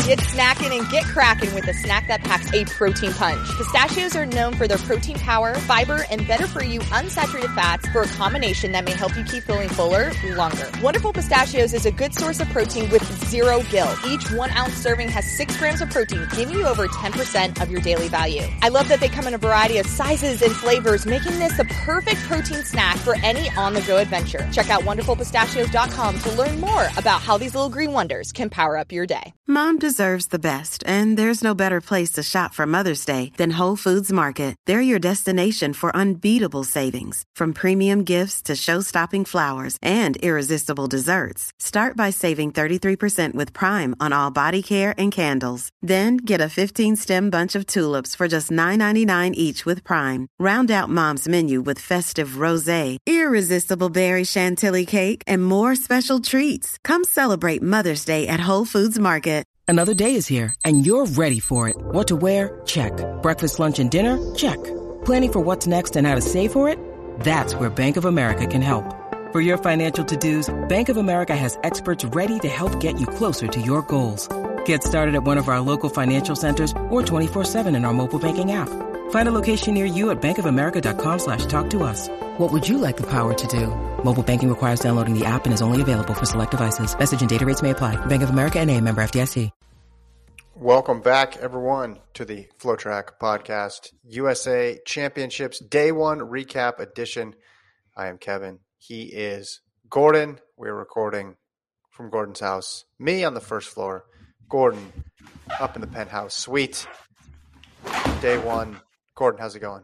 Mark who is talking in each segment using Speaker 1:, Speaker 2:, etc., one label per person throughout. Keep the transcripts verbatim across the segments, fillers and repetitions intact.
Speaker 1: Get snacking and get cracking with a snack that packs a protein punch. Pistachios are known for their protein power, fiber, and better-for-you unsaturated fats for a combination that may help you keep feeling fuller longer. Wonderful Pistachios is a good source of protein with zero guilt. Each one-ounce serving has six grams of protein, giving you over ten percent of your daily value. I love that they come in a variety of sizes and flavors, making this the perfect protein snack for any on-the-go adventure. Check out wonderful pistachios dot com to learn more about how these little green wonders can power up your day.
Speaker 2: Mom deserves the best, and there's no better place to shop for Mother's Day than Whole Foods Market. They're your destination for unbeatable savings, from premium gifts to show-stopping flowers and irresistible desserts. Start by saving thirty-three percent with Prime on all body care and candles. Then get a fifteen-stem bunch of tulips for just nine ninety-nine each with Prime. Round out Mom's menu with festive rosé, irresistible berry chantilly cake, and more special treats. Come celebrate Mother's Day at Whole Foods Market.
Speaker 3: Another day is here, and you're ready for it. What to wear? Check. Breakfast, lunch, and dinner? Check. Planning for what's next and how to save for it? That's where Bank of America can help. For your financial to-dos, Bank of America has experts ready to help get you closer to your goals. Get started at one of our local financial centers or twenty-four seven in our mobile banking app. Find a location near you at bankofamerica.com slash talk to us. What would you like the power to do? Mobile banking requires downloading the app and is only available for select devices. Message and data rates may apply. Bank of America N A, member F D I C.
Speaker 4: Welcome back, everyone, to the FloTrack Podcast, U S A Championships Day One Recap Edition. I am Kevin. He is Gordon. We're recording from Gordon's house. Me on the first floor. Gordon up in the penthouse suite. Day one. Gordon, how's it going?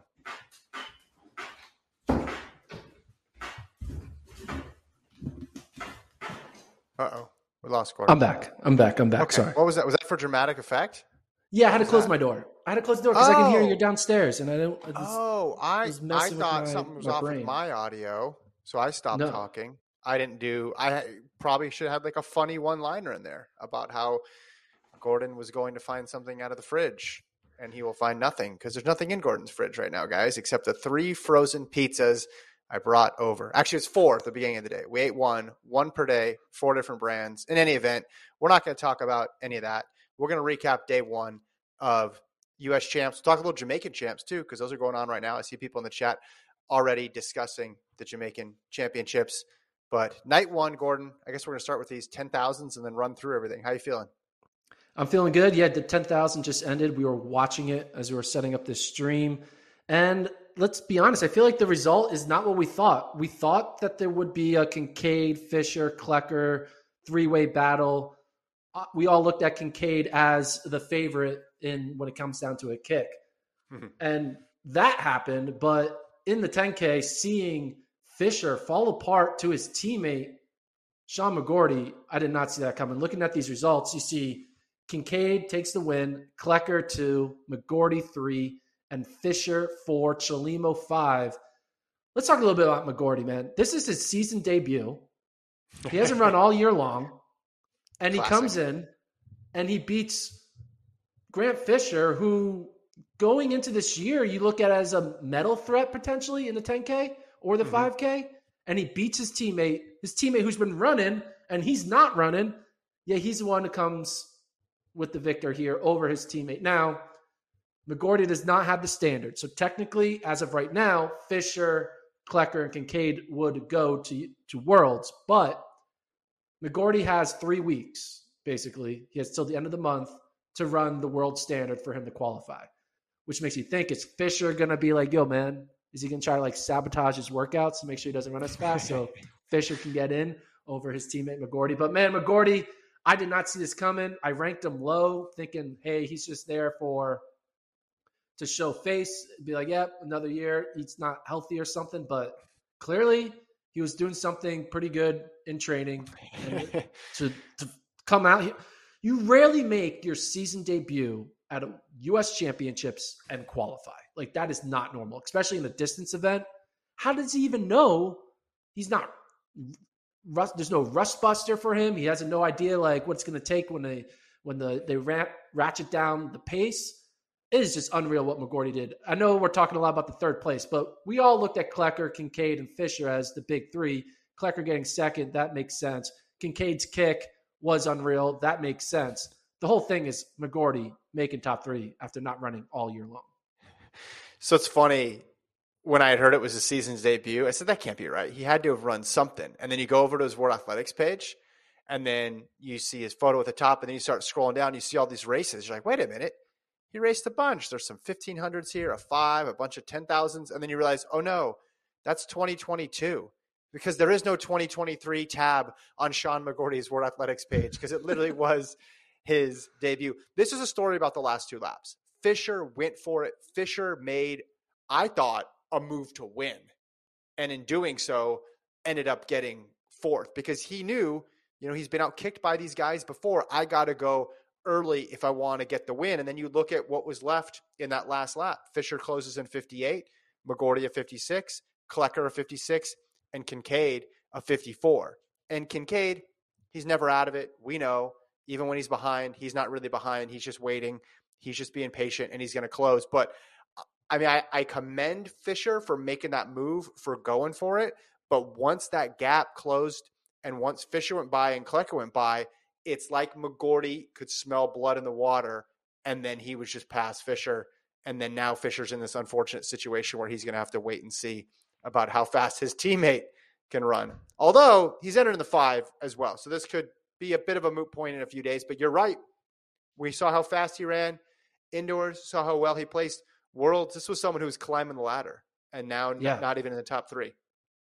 Speaker 4: Uh-oh. We lost Gordon.
Speaker 5: I'm back. I'm back. I'm back.
Speaker 4: Okay.
Speaker 5: Sorry.
Speaker 4: What was that? Was that for dramatic effect?
Speaker 5: Yeah, I had to close
Speaker 4: that?
Speaker 5: my door. I had to close the door because oh. I can hear you
Speaker 4: Oh.
Speaker 5: downstairs, and I don't. I just,
Speaker 4: Oh, I
Speaker 5: was
Speaker 4: I
Speaker 5: messing with
Speaker 4: thought
Speaker 5: my-
Speaker 4: something was
Speaker 5: my
Speaker 4: off
Speaker 5: brain.
Speaker 4: with my audio, so I stopped
Speaker 5: No.
Speaker 4: talking. I didn't do. I probably should have had like a funny one-liner in there about how Gordon was going to find something out of the fridge, and he will find nothing because there's nothing in Gordon's fridge right now, guys, except the three frozen pizzas I brought over. Actually, it's four at the beginning of the day. We ate one, one per day, four different brands. In any event, we're not going to talk about any of that. We're going to recap day one of U S champs. We'll talk a little Jamaican champs too, because those are going on right now. I see people in the chat already discussing the Jamaican championships. But night one, Gordon, I guess we're going to start with these ten thousands and then run through everything. How you feeling?
Speaker 5: I'm feeling good. Yeah, the ten thousand just ended. We were watching it as we were setting up this stream. And let's be honest, I feel like the result is not what we thought. We thought that there would be a Kincaid, Fisher, Klecker three-way battle. Uh, we all looked at Kincaid as the favorite in when it comes down to a kick. Mm-hmm. And that happened. But in the ten K, seeing Fisher fall apart to his teammate, Sean McGorty, I did not see that coming. Looking at these results, you see Kincaid takes the win, Klecker two, McGorty three, and Fisher four, Chalimo five. Let's talk a little bit about McGorty, man. This is his season debut. He hasn't run all year long. And he
Speaker 4: Classic.
Speaker 5: comes in and he beats Grant Fisher, who going into this year, you look at as a medal threat potentially in the ten K or the mm-hmm. five K. And he beats his teammate, his teammate who's been running and he's not running. Yeah, he's the one who comes with the victor here over his teammate. Now, McGorty does not have the standard. So technically, as of right now, Fisher, Klecker, and Kincaid would go to, to Worlds. But McGorty has three weeks, basically. He has till the end of the month to run the world standard for him to qualify, which makes you think, is Fisher going to be like, yo, man, is he going to try to like sabotage his workouts to make sure he doesn't run as fast so Fisher can get in over his teammate McGorty? But man, McGorty, I did not see this coming. I ranked him low, thinking, hey, he's just there for to show face, be like, yeah, another year, he's not healthy or something. But clearly he was doing something pretty good in training. And to, to come out here, you rarely make your season debut at a U S championships and qualify. Like, that is not normal, especially in a distance event. How does he even know he's not rust? There's no rust buster for him. He has no idea like what it's going to take when they, when the, they rat, ratchet down the pace. It is just unreal what McGorty did. I know we're talking a lot about the third place, but we all looked at Klecker, Kincaid, and Fisher as the big three. Klecker getting second, that makes sense. Kincaid's kick was unreal. That makes sense. the whole thing is McGorty making top three after not running all year long.
Speaker 4: So it's funny. When I had heard it was his season's debut, I said, that can't be right. He had to have run something. And then you go over to his World Athletics page, and then you see his photo at the top, and then you start scrolling down, you see all these races. You're like, wait a minute. He raced a bunch. There's some fifteen hundreds here, a five, a bunch of ten thousands. And then you realize, oh, no, that's twenty twenty-two. Because there is no twenty twenty-three tab on Sean McGorty's World Athletics page, because it literally was his debut. This is a story about the last two laps. Fisher went for it. Fisher made, I thought, a move to win. And in doing so, ended up getting fourth because he knew, you know, he's been out kicked by these guys before. I got to go early if I want to get the win. And then you look at what was left in that last lap. Fisher closes in fifty-eight, McGorty a fifty-six, Klecker a fifty-six, and Kincaid a fifty-four. And Kincaid, he's never out of it. We know, even when he's behind, he's not really behind. He's just waiting. He's just being patient, and he's going to close. But I mean, I, I commend Fisher for making that move, for going for it. But once that gap closed and once Fisher went by and Klecker went by, it's like McGorty could smell blood in the water, and then he was just past Fisher. And then now Fisher's in this unfortunate situation where he's going to have to wait and see about how fast his teammate can run. Although he's entered in the five as well. So this could be a bit of a moot point in a few days. But you're right. We saw how fast he ran indoors, saw how well he placed. Worlds, this was someone who was climbing the ladder and now yeah. not even in the top three.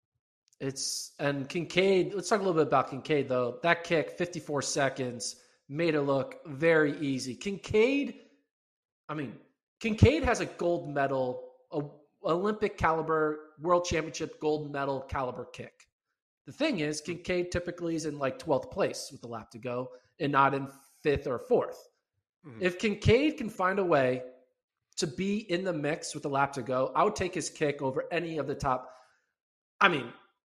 Speaker 5: It's and Kincaid, let's talk a little bit about Kincaid though. That kick, fifty-four seconds, made it look very easy. Kincaid, I mean, Kincaid has a gold medal, a Olympic caliber, world championship gold medal caliber kick. The thing is, Kincaid typically is in like twelfth place with a lap to go and not in fifth or fourth. Mm-hmm. If Kincaid can find a way to be in the mix with a lap to go, I would take his kick over any of the top. I mean,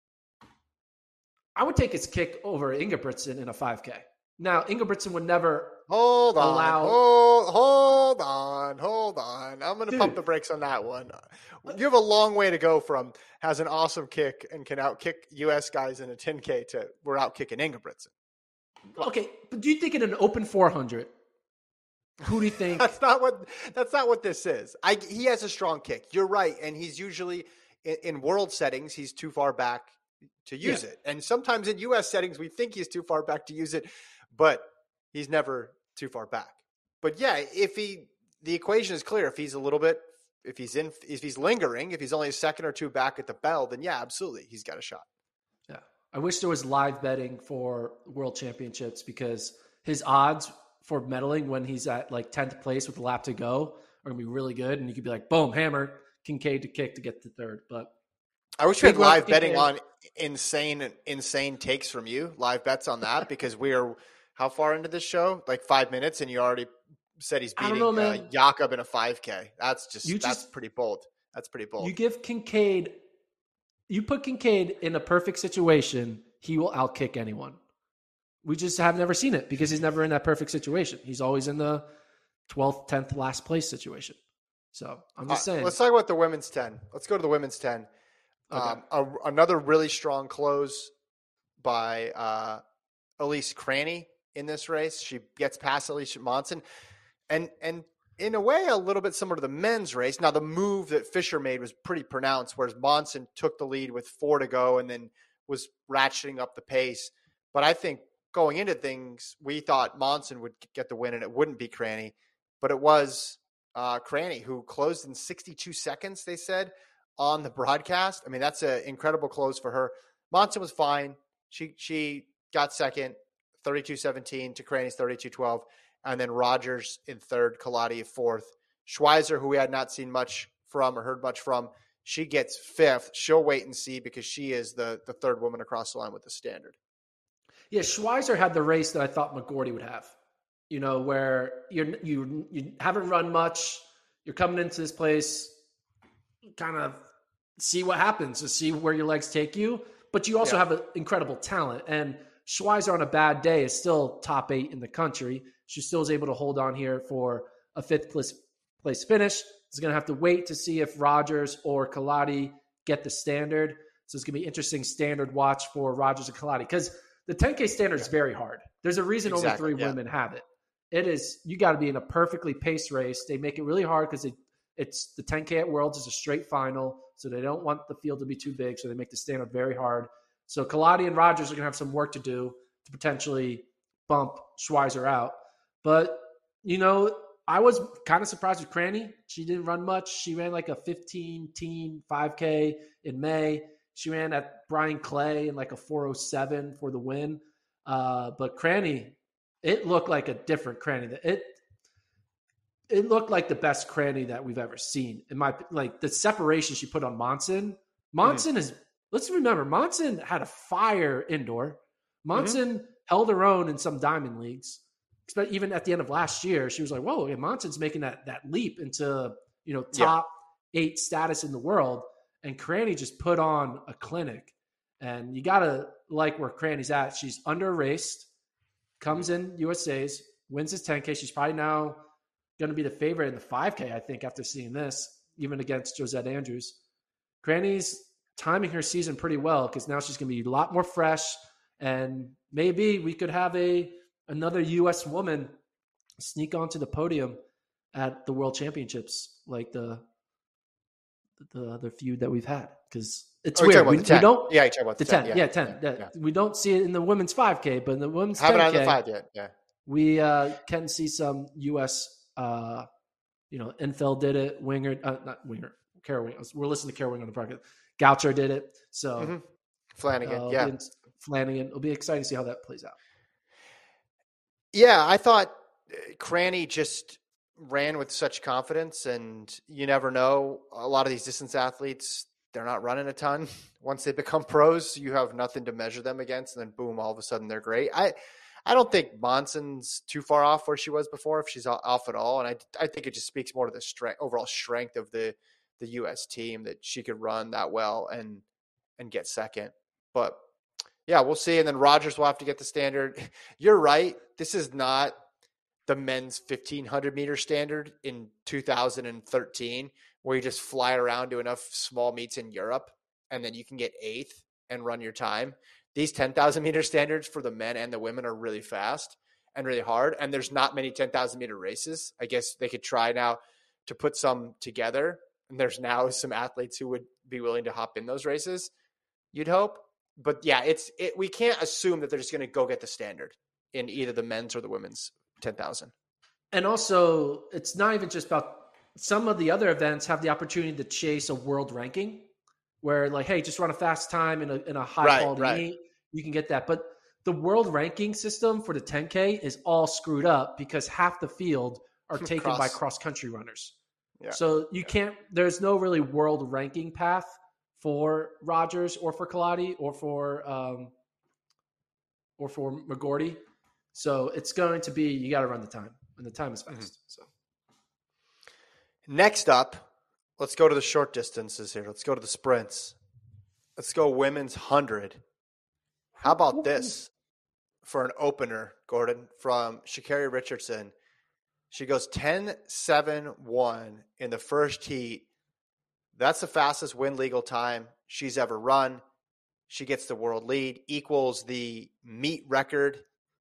Speaker 5: I would take his kick over Ingebrigtsen in a five K. Now, Ingebrigtsen would never
Speaker 4: hold on,
Speaker 5: allow...
Speaker 4: hold, hold on, hold on. I'm going to pump the brakes on that one. You have a long way to go from has an awesome kick and can outkick U S guys in a ten K to we're outkicking Ingebrigtsen.
Speaker 5: Okay, but do you think in an open four hundred, who do you think?
Speaker 4: That's not what. That's not what this is. I. He has a strong kick. You're right, and he's usually in, in world settings. He's too far back to use yeah. it, and sometimes in U S settings we think he's too far back to use it, but he's never too far back. But yeah, if he, the equation is clear. If he's a little bit, if he's in, if he's lingering, if he's only a second or two back at the bell, then yeah, absolutely, he's got a shot.
Speaker 5: Yeah, I wish there was live betting for world championships because his odds for medaling when he's at like tenth place with a lap to go are going to be really good. And you could be like, boom, hammer, Kincaid to kick to get to third. But
Speaker 4: I wish we had live betting on insane, insane takes from you, live bets on that, because we are how far into this show? Like five minutes, and you already said he's beating know, uh, Jakob in a five K. That's just, you that's just, pretty bold. That's pretty bold.
Speaker 5: You give Kincaid, you put Kincaid in a perfect situation, he will outkick anyone. We just have never seen it because he's never in that perfect situation. He's always in the twelfth, tenth last place situation. So I'm just uh, saying.
Speaker 4: Let's talk about the women's ten. Let's go to the women's ten. Okay. Um, a, another really strong close by uh, Elise Cranny in this race. She gets past Alicia Monson. And, and in a way, a little bit similar to the men's race. Now, the move that Fisher made was pretty pronounced, whereas Monson took the lead with four to go and then was ratcheting up the pace. But I think going into things, we thought Monson would get the win and it wouldn't be Cranny, but it was uh, Cranny who closed in sixty-two seconds, they said, on the broadcast. I mean, that's an incredible close for her. Monson was fine. She she got second, thirty-two seventeen to Cranny's thirty-two twelve, and then Rogers in third, Kaladi fourth. Schweizer, who we had not seen much from or heard much from, she gets fifth. She'll wait and see because she is the, the third woman across the line with the standard.
Speaker 5: Yeah, Schweizer had the race that I thought McGorty would have. You know, where you're you you haven't run much, you're coming into this place, kind of see what happens, to see where your legs take you. But you also yeah. have an incredible talent, and Schweizer on a bad day is still top eight in the country. She still is able to hold on here for a fifth place place finish. It's going to have to wait to see if Rogers or Kaladi get the standard. So it's going to be interesting standard watch for Rogers and Kaladi because the ten K standard is very hard. There's a reason exactly, only three
Speaker 4: yeah.
Speaker 5: women have it. it is, you got to be in a perfectly paced race. They make it really hard because it, it's the ten K at Worlds is a straight final. So they don't want the field to be too big. So they make the standard very hard. So Kaladi and Rogers are going to have some work to do to potentially bump Schweizer out. But, you know, I was kind of surprised with Cranny. She didn't run much. She ran like a fifteen teen five K in May. She ran at Brian Clay in like a four oh seven for the win. Uh, but Cranny, it looked like a different Cranny. It it looked like the best Cranny that we've ever seen. In my like the separation she put on Monson. Monson mm-hmm. is let's remember Monson had a fire indoor. Monson mm-hmm. held her own in some diamond leagues. Even at the end of last year, she was like, whoa, yeah, Monson's making that that leap into, you know, top yeah. eight status in the world. And Cranny just put on a clinic. And you got to like where Cranny's at. She's under-raced, comes in U S A's, wins his ten K. She's probably now going to be the favorite in the five K, I think, after seeing this, even against Josette Andrews. Cranny's timing her season pretty well because now she's going to be a lot more fresh. And maybe we could have a another U S woman sneak onto the podium at the World Championships, like the the other feud that we've had. Because it's
Speaker 4: oh,
Speaker 5: weird. We,
Speaker 4: we don't.
Speaker 5: Yeah,
Speaker 4: you're talking about
Speaker 5: the,
Speaker 4: the
Speaker 5: ten.
Speaker 4: ten.
Speaker 5: Yeah, ten. Yeah, yeah. We don't see it in the women's five K, but in the women's
Speaker 4: haven't
Speaker 5: ten K,
Speaker 4: on the five yet. Yeah,
Speaker 5: we uh, can see some U S. Uh, you know, Enfeld did it. Winger, uh, not Winger. Kara Winger. We're listening to Kara Winger on the podcast. Goucher did it. So
Speaker 4: mm-hmm. Flanagan.
Speaker 5: Uh,
Speaker 4: yeah,
Speaker 5: Flanagan. It'll be exciting to see how that plays out.
Speaker 4: Yeah, I thought Cranny just ran with such confidence, and you never know. A lot of these distance athletes, they're not running a ton. Once they become pros, you have nothing to measure them against, and then boom, all of a sudden they're great. I, I don't think Monson's too far off where she was before, if she's off at all. And I, I think it just speaks more to the strength, overall strength of the the U S team that she could run that well and and get second. But yeah, we'll see. And then Rogers will have to get the standard. You're right. This is not the men's fifteen hundred meter standard in two thousand thirteen, where you just fly around to enough small meets in Europe and then you can get eighth and run your time. These ten thousand meter standards for the men and the women are really fast and really hard. And there's not many ten thousand meter races. I guess they could try now to put some together. And there's now some athletes who would be willing to hop in those races, you'd hope. But yeah, it's it. We can't assume that they're just going to go get the standard in either the men's or the women's ten thousand.
Speaker 5: And also, it's not even just about some of the other events have the opportunity to chase a world ranking, where like, hey, just run a fast time in a in a high
Speaker 4: right,
Speaker 5: quality
Speaker 4: right.
Speaker 5: meet, you can get that. But the world ranking system for the ten K is all screwed up because half the field are taken cross. by cross country runners. Yeah. So you yeah. can't. There's no really world ranking path for Rogers or for Kaladi or for um, or for McGorty. So it's going to be, you got to run the time, and the time is fast. Mm-hmm. So
Speaker 4: next up, let's go to the short distances here. Let's go to the sprints. Let's go women's hundred. How about this for an opener, Gordon, from Sha'Carri Richardson? She goes ten seven one in the first heat. That's the fastest win legal time she's ever run. She gets the world lead, equals the meet record,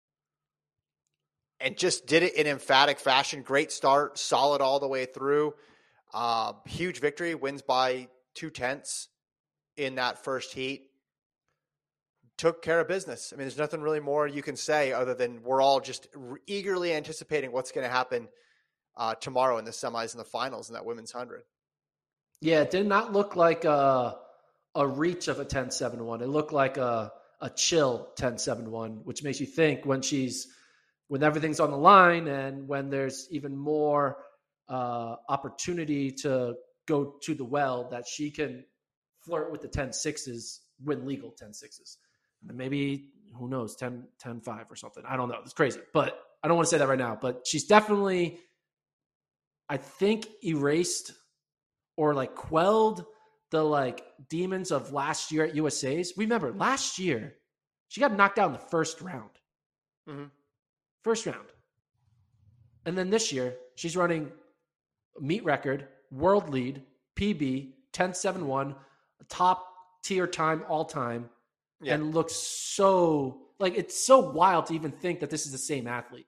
Speaker 4: and just did it in emphatic fashion. Great start, solid all the way through. Uh, huge victory, wins by two tenths in that first heat. Took care of business. I mean, there's nothing really more you can say other than we're all just re- eagerly anticipating what's going to happen uh, tomorrow in the semis and the finals in that women's hundred.
Speaker 5: Yeah, it did not look like a, a reach of a ten seven one. It looked like a, a chill ten seven one, which makes you think when she's when everything's on the line and when there's even more uh, opportunity to go to the well, that she can flirt with the ten sixes, win legal ten sixes. And maybe, who knows, ten five or something. I don't know. It's crazy. But I don't want to say that right now. But she's definitely, I think, erased or like quelled the like demons of last year at U S A's. Remember, last year, she got knocked out in the first round. Mm-hmm. First round. And then this year, she's running a meet record, world lead, P B, ten seven one, top tier time all time. Yeah. And looks so like, it's so wild to even think that this is the same athlete.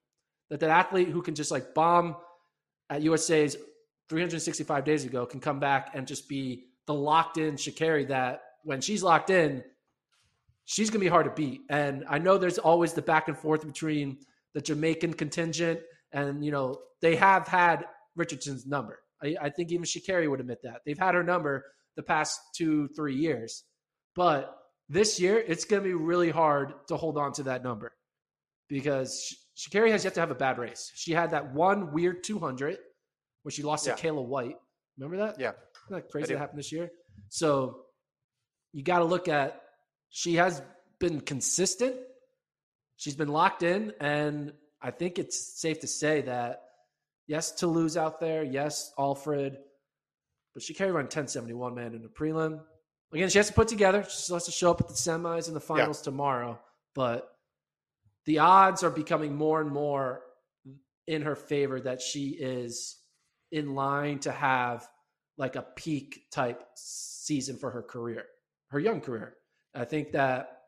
Speaker 5: That that athlete who can just like bomb at U S A's three hundred sixty-five days ago can come back and just be the locked in Sha'Carri that when she's locked in, she's going to be hard to beat. And I know there's always the back and forth between the Jamaican contingent and, you know, they have had Richardson's number. I, I think even Sha'Carri would admit that. They've had her number the past two, three years. But this year, it's going to be really hard to hold on to that number because Sha'Carri has yet to have a bad race. She had that one weird two hundred where she lost yeah. to Kayla White. Remember that?
Speaker 4: Yeah.
Speaker 5: Isn't that crazy that happened this year? So you got to look at, she has been consistent. She's been locked in. And I think it's safe to say that, yes, Toulouse out there. Yes, Alfred. But Sha'Carri run ten seventy-one, man, in the prelim. Again, she has to put together. She still has to show up at the semis and the finals yeah. tomorrow. But the odds are becoming more and more in her favor that she is in line to have like a peak type season for her career, her young career. I think that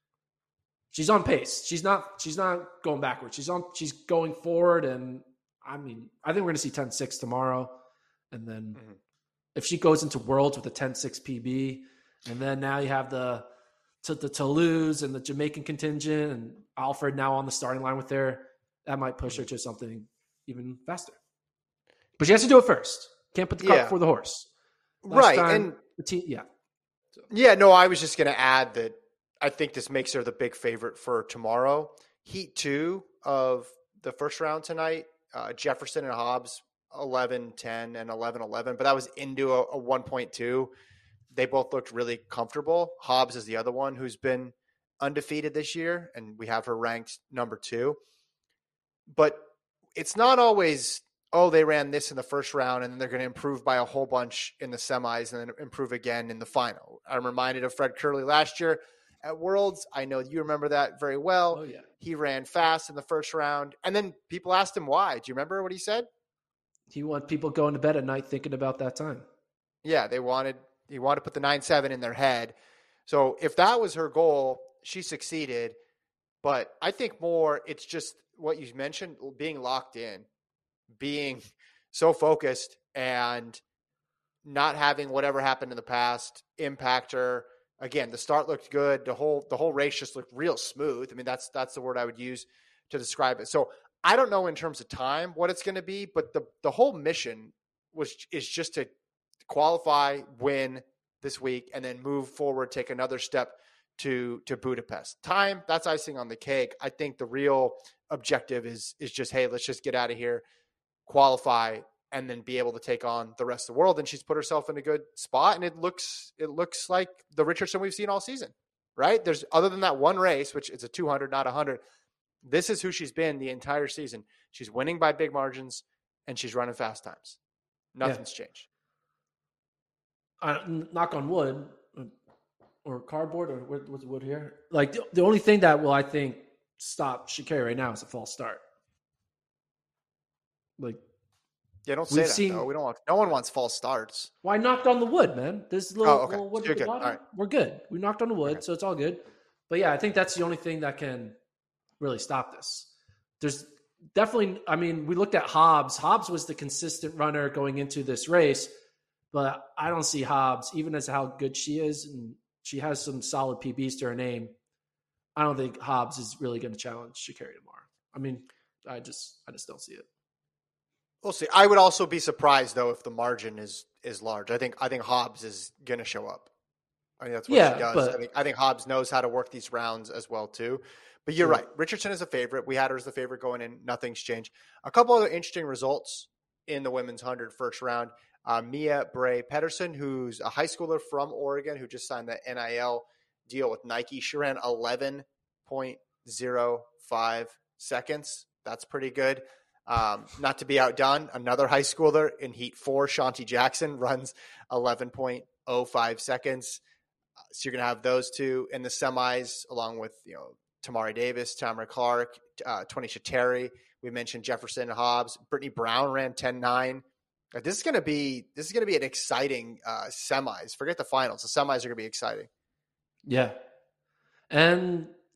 Speaker 5: she's on pace. She's not, she's not going backwards. She's on, she's going forward. And I mean, I think we're going to see ten six tomorrow. And then mm-hmm. if she goes into Worlds with a ten six P B, and then now you have the, to the Toulouse and the Jamaican contingent and Alfred now on the starting line with her, that might push her to something even faster. But she has to do it first. Can't put the cart
Speaker 4: yeah.
Speaker 5: before the horse. Last
Speaker 4: right.
Speaker 5: time,
Speaker 4: and
Speaker 5: the team, yeah.
Speaker 4: So. Yeah, no, I was just going to add that I think this makes her the big favorite for tomorrow. Heat two of the first round tonight, uh, Jefferson and Hobbs, eleven ten and eleven eleven, but that was into a, a one point two. They both looked really comfortable. Hobbs is the other one who's been undefeated this year, and we have her ranked number two. But it's not always, oh, they ran this in the first round, and then they're going to improve by a whole bunch in the semis and then improve again in the final. I'm reminded of Fred Curley last year at Worlds. I know you remember that very well.
Speaker 5: Oh, yeah.
Speaker 4: He ran fast in the first round, and then people asked him why. Do you remember what he said?
Speaker 5: He wanted people going to bed at night thinking about that time.
Speaker 4: Yeah, they wanted he wanted to put the nine seven in their head. So if that was her goal, she succeeded. But I think more it's just what you mentioned, being locked in, being so focused and not having whatever happened in the past impact her. Again, the start looked good. The whole the whole race just looked real smooth. I mean, that's that's the word I would use to describe it. So I don't know in terms of time what it's going to be, but the the whole mission was is just to qualify, win this week, and then move forward, take another step to to Budapest. Time, that's icing on the cake. I think the real objective is is just, hey, let's just get out of here, qualify, and then be able to take on the rest of the world. And she's put herself in a good spot, and it looks it looks like the Richardson we've seen all season, right? There's other than that one race, which is a two hundred, not one hundred. This is who she's been the entire season. She's winning by big margins, and she's running fast times. Nothing's yeah. changed.
Speaker 5: Uh, knock on wood, or cardboard, or what's wood here? Like the, the only thing that will, I think, stop Sha'Carri right now is a false start. Like,
Speaker 4: yeah, don't say that. Seen, though. We don't want. No one wants false starts.
Speaker 5: Well, I knocked on the wood, man. This little,
Speaker 4: oh, okay.
Speaker 5: little wood
Speaker 4: so
Speaker 5: at the bottom. Right. We're good. We knocked on the wood, okay. So it's all good. But yeah, I think that's the only thing that can really stop this. There's definitely, I mean, we looked at Hobbs. Hobbs was the consistent runner going into this race, but I don't see Hobbs, even as how good she is, and she has some solid P Bs to her name. I don't think Hobbs is really going to challenge Sha'Carri tomorrow. I mean, I just, I just don't see it.
Speaker 4: We'll see. I would also be surprised though if the margin is is large. I think I think Hobbs is going to show up. I think that's what
Speaker 5: yeah,
Speaker 4: she does.
Speaker 5: But,
Speaker 4: I think I think Hobbs knows how to work these rounds as well too. But you're yeah. right. Richardson is a favorite. We had her as the favorite going in. Nothing's changed. A couple other interesting results in the women's one hundred first round. Uh, Mia Bray Pedersen, who's a high schooler from Oregon, who just signed the N I L deal with Nike. She ran eleven point oh five seconds. That's pretty good. Um, not to be outdone, another high schooler in Heat four, Shanti Jackson, runs eleven point oh five seconds. Uh, so you're going to have those two in the semis, along with, you know, Tamari Davis, Tamara Clark, uh, Tanisha Terry. We mentioned Jefferson and Hobbs. Brittany Brown ran ten nine. Uh, this is going to be this is going to be an exciting uh, semis. Forget the finals. The semis are going to be exciting.
Speaker 5: Yeah, and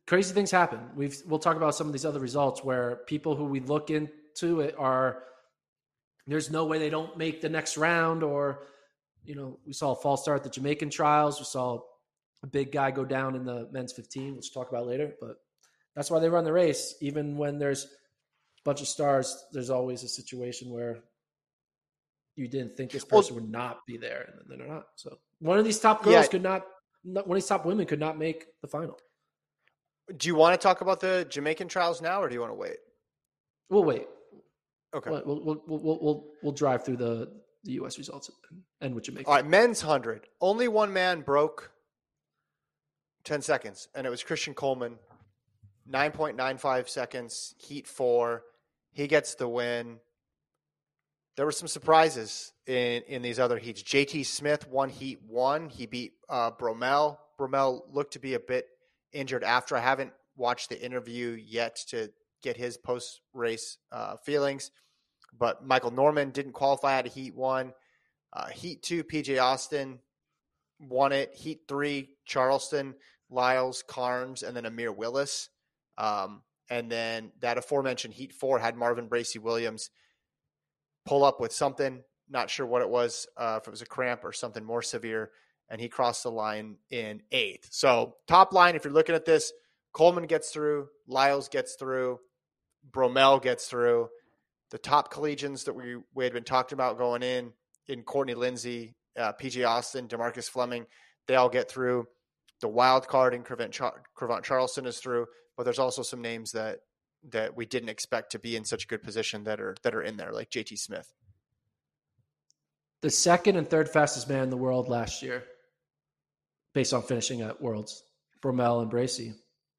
Speaker 5: crazy things happen. We've we'll talk about some of these other results where people who we look into it are there's no way they don't make the next round, or you know, we saw a false start at the Jamaican trials. We saw a big guy go down in the men's fifteen, which we'll talk about later. But that's why they run the race. Even when there's a bunch of stars, there's always a situation where you didn't think this person well, would not be there, and then they're not. So one of these top girls yeah. could not, one of these top women could not make the final.
Speaker 4: Do you want to talk about the Jamaican trials now, or do you want to wait?
Speaker 5: We'll wait.
Speaker 4: Okay.
Speaker 5: We'll we'll we'll we'll, we'll, we'll drive through the, the U S results and end with Jamaica.
Speaker 4: All right, men's hundred. Only one man broke ten seconds, and it was Christian Coleman. nine point nine five seconds, heat four. He gets the win. There were some surprises in, in these other heats. J T Smith won heat one. He beat uh, Bromell. Bromell looked to be a bit injured after. I haven't watched the interview yet to get his post-race uh, feelings. But Michael Norman didn't qualify out of heat one. Uh, heat two, P J Austin won it. Heat three, Charleston, Lyles, Carnes, and then Amir Willis. Um, and then that aforementioned heat four had Marvin Bracey Williams pull up with something, not sure what it was, uh, if it was a cramp or something more severe, and he crossed the line in eighth. So top line, if you're looking at this, Coleman gets through, Lyles gets through, Bromell gets through. The top collegians that we, we had been talking about going in, in Courtney Lindsay, uh, P J Austin, DeMarcus Fleming, they all get through. The wild card in Crevant, Char- Crevant Charleston is through, but there's also some names that that we didn't expect to be in such a good position that are that are in there, like J T Smith.
Speaker 5: The second and third fastest man in the world last year, based on finishing at Worlds, Bromell and Bracey.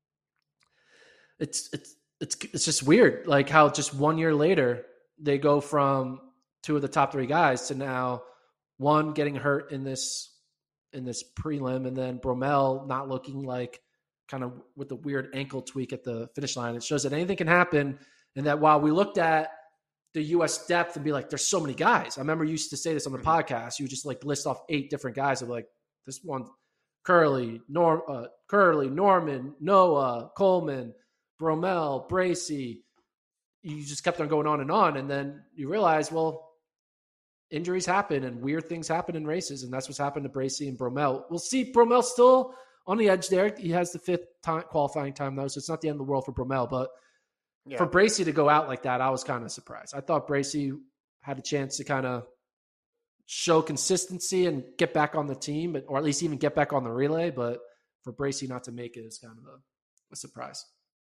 Speaker 5: It's it's it's it's just weird, like how just one year later they go from two of the top three guys to now one getting hurt in this in this prelim, and then Bromell not looking like, kind of with the weird ankle tweak at the finish line. It shows that anything can happen, and that while we looked at the U S depth and be like, there's so many guys. I remember you used to say this on the mm-hmm. podcast. You would just like list off eight different guys of like this one, Curley, Norm, uh, Curley, Norman, Noah, Coleman, Bromell, Bracey. You just kept on going on and on, and then you realize, well, injuries happen and weird things happen in races, and that's what's happened to Bracey and Bromell. We'll see Bromell still on the edge there. He has the fifth time, qualifying time, though, so it's not the end of the world for Bromell. But yeah. for Bracey to go out like that, I was kind of surprised. I thought Bracey had a chance to kind of show consistency and get back on the team, but, or at least even get back on the relay. But for Bracey not to make it is kind of a, a surprise.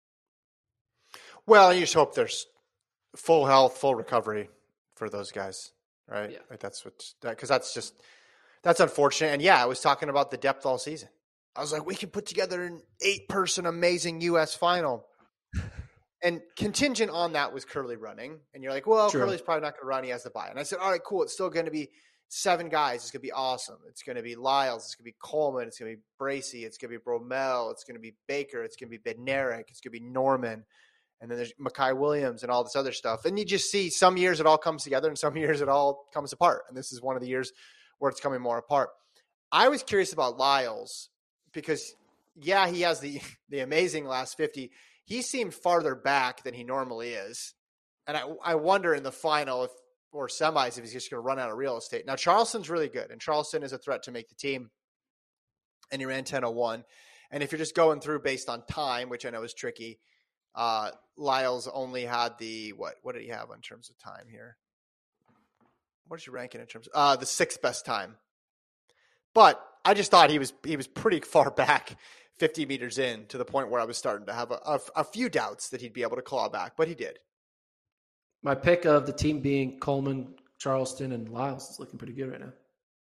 Speaker 4: Well, you just hope there's full health, full recovery for those guys, right?
Speaker 5: Yeah.
Speaker 4: Like that's what, because that, that's just, that's unfortunate. And yeah, I was talking about the depth all season. I was like, we can put together an eight-person amazing U S final. And contingent on that was Curley running. And you're like, well, True. Curley's probably not going to run. He has the bye. And I said, all right, cool. It's still going to be seven guys. It's going to be awesome. It's going to be Lyles. It's going to be Coleman. It's going to be Bracey. It's going to be Bromell. It's going to be Baker. It's going to be Bednarik. It's going to be Norman. And then there's Makai Williams and all this other stuff. And you just see some years it all comes together and some years it all comes apart. And this is one of the years where it's coming more apart. I was curious about Lyles because, yeah, he has the, the amazing last fifty. He seemed farther back than he normally is. And I, I wonder in the final if, or semis if he's just going to run out of real estate. Now, Charleston's really good, and Charleston is a threat to make the team. And he ran ten oh one. And if you're just going through based on time, which I know is tricky, uh, Lyles only had the, what, what did he have in terms of time here? What is your ranking in terms of, uh, the sixth best time. But I just thought he was, he was pretty far back fifty meters in to the point where I was starting to have a, a, a few doubts that he'd be able to claw back, but he did.
Speaker 5: My pick of the team being Coleman, Charleston, and Lyles is looking pretty good right now.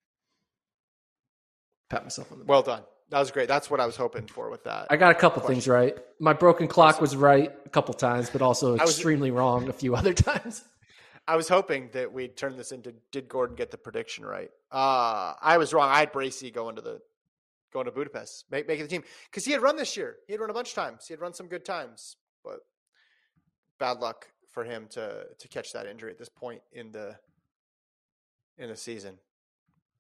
Speaker 5: Pat myself on the back.
Speaker 4: Well done. That was great. That's what I was hoping for with that.
Speaker 5: I got a couple question. things right. My broken clock was right a couple times, but also extremely was, wrong a few other times.
Speaker 4: I was hoping that we'd turn this into, did Gordon get the prediction right? Uh, I was wrong. I had Bracey going to the going to Budapest, make, making the team. Because he had run this year. He had run a bunch of times. He had run some good times. But bad luck for him to to catch that injury at this point in the in the season.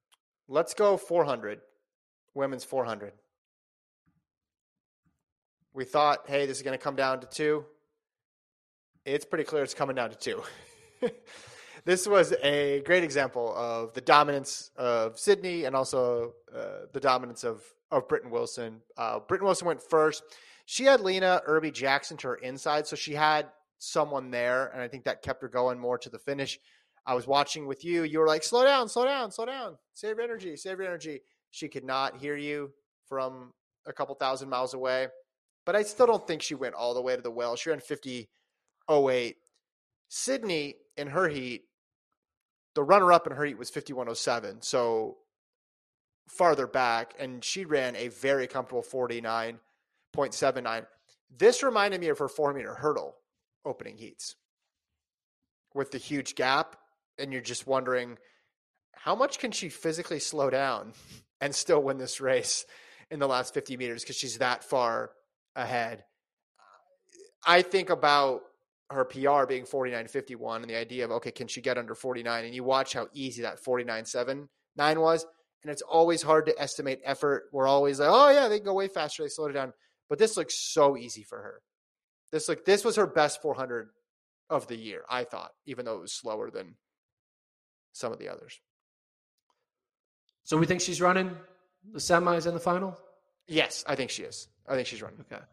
Speaker 4: Let's go four hundred. Women's four hundred. We thought, hey, this is going to come down to two. It's pretty clear it's coming down to two. This was a great example of the dominance of Sydney and also uh, the dominance of, of Britton Wilson. Uh, Britton Wilson went first. She had Lena Irby Jackson to her inside, so she had someone there, and I think that kept her going more to the finish. I was watching with you. You were like, slow down, slow down, slow down. Save your energy, save your energy. She could not hear you from a couple thousand miles away, but I still don't think she went all the way to the well. She ran fifty oh eight. Sydney, in her heat, the runner-up in her heat was fifty-one oh seven, so farther back, and she ran a very comfortable forty-nine point seven nine. This reminded me of her four-meter hurdle opening heats with the huge gap, and you're just wondering, how much can she physically slow down and still win this race in the last fifty meters because she's that far ahead? I think about her P R being forty-nine fifty-one and the idea of, okay, can she get under forty-nine? And you watch how easy that forty-nine seventy-nine was. And it's always hard to estimate effort. We're always like, oh yeah, they can go way faster. They slowed it down. But this looks so easy for her. This look, this was her best four hundred of the year, I thought, even though it was slower than some of the others.
Speaker 5: So we think she's running the semis and the final?
Speaker 4: Yes, I think she is. I think she's running.
Speaker 5: Okay.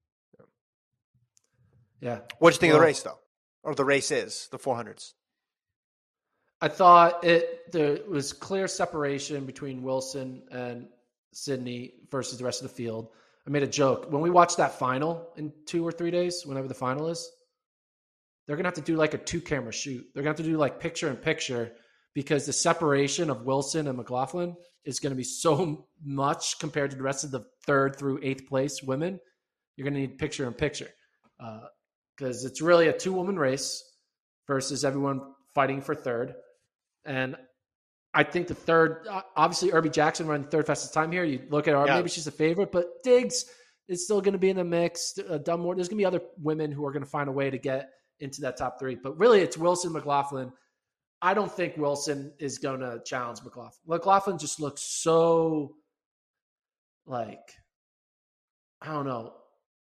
Speaker 5: Yeah.
Speaker 4: What do you think
Speaker 5: well,
Speaker 4: of the race, though? Or the race is, the four hundreds?
Speaker 5: I thought it there was clear separation between Wilson and Sydney versus the rest of the field. I made a joke. When we watch that final in two or three days, whenever the final is, they're going to have to do like a two-camera shoot. They're going to have to do like picture-in-picture because the separation of Wilson and McLaughlin is going to be so much compared to the rest of the third through eighth place women. You're going to need picture-in-picture because uh, it's really a two-woman race versus everyone fighting for third. And I think the third, obviously, Irby Jackson running third fastest time here. You look at her, yeah. Maybe she's a favorite, but Diggs is still going to be in the mix. Uh, Dunmore, there's going to be other women who are going to find a way to get into that top three. But really, it's Wilson, McLaughlin. I don't think Wilson is going to challenge McLaughlin. McLaughlin just looks so, like, I don't know,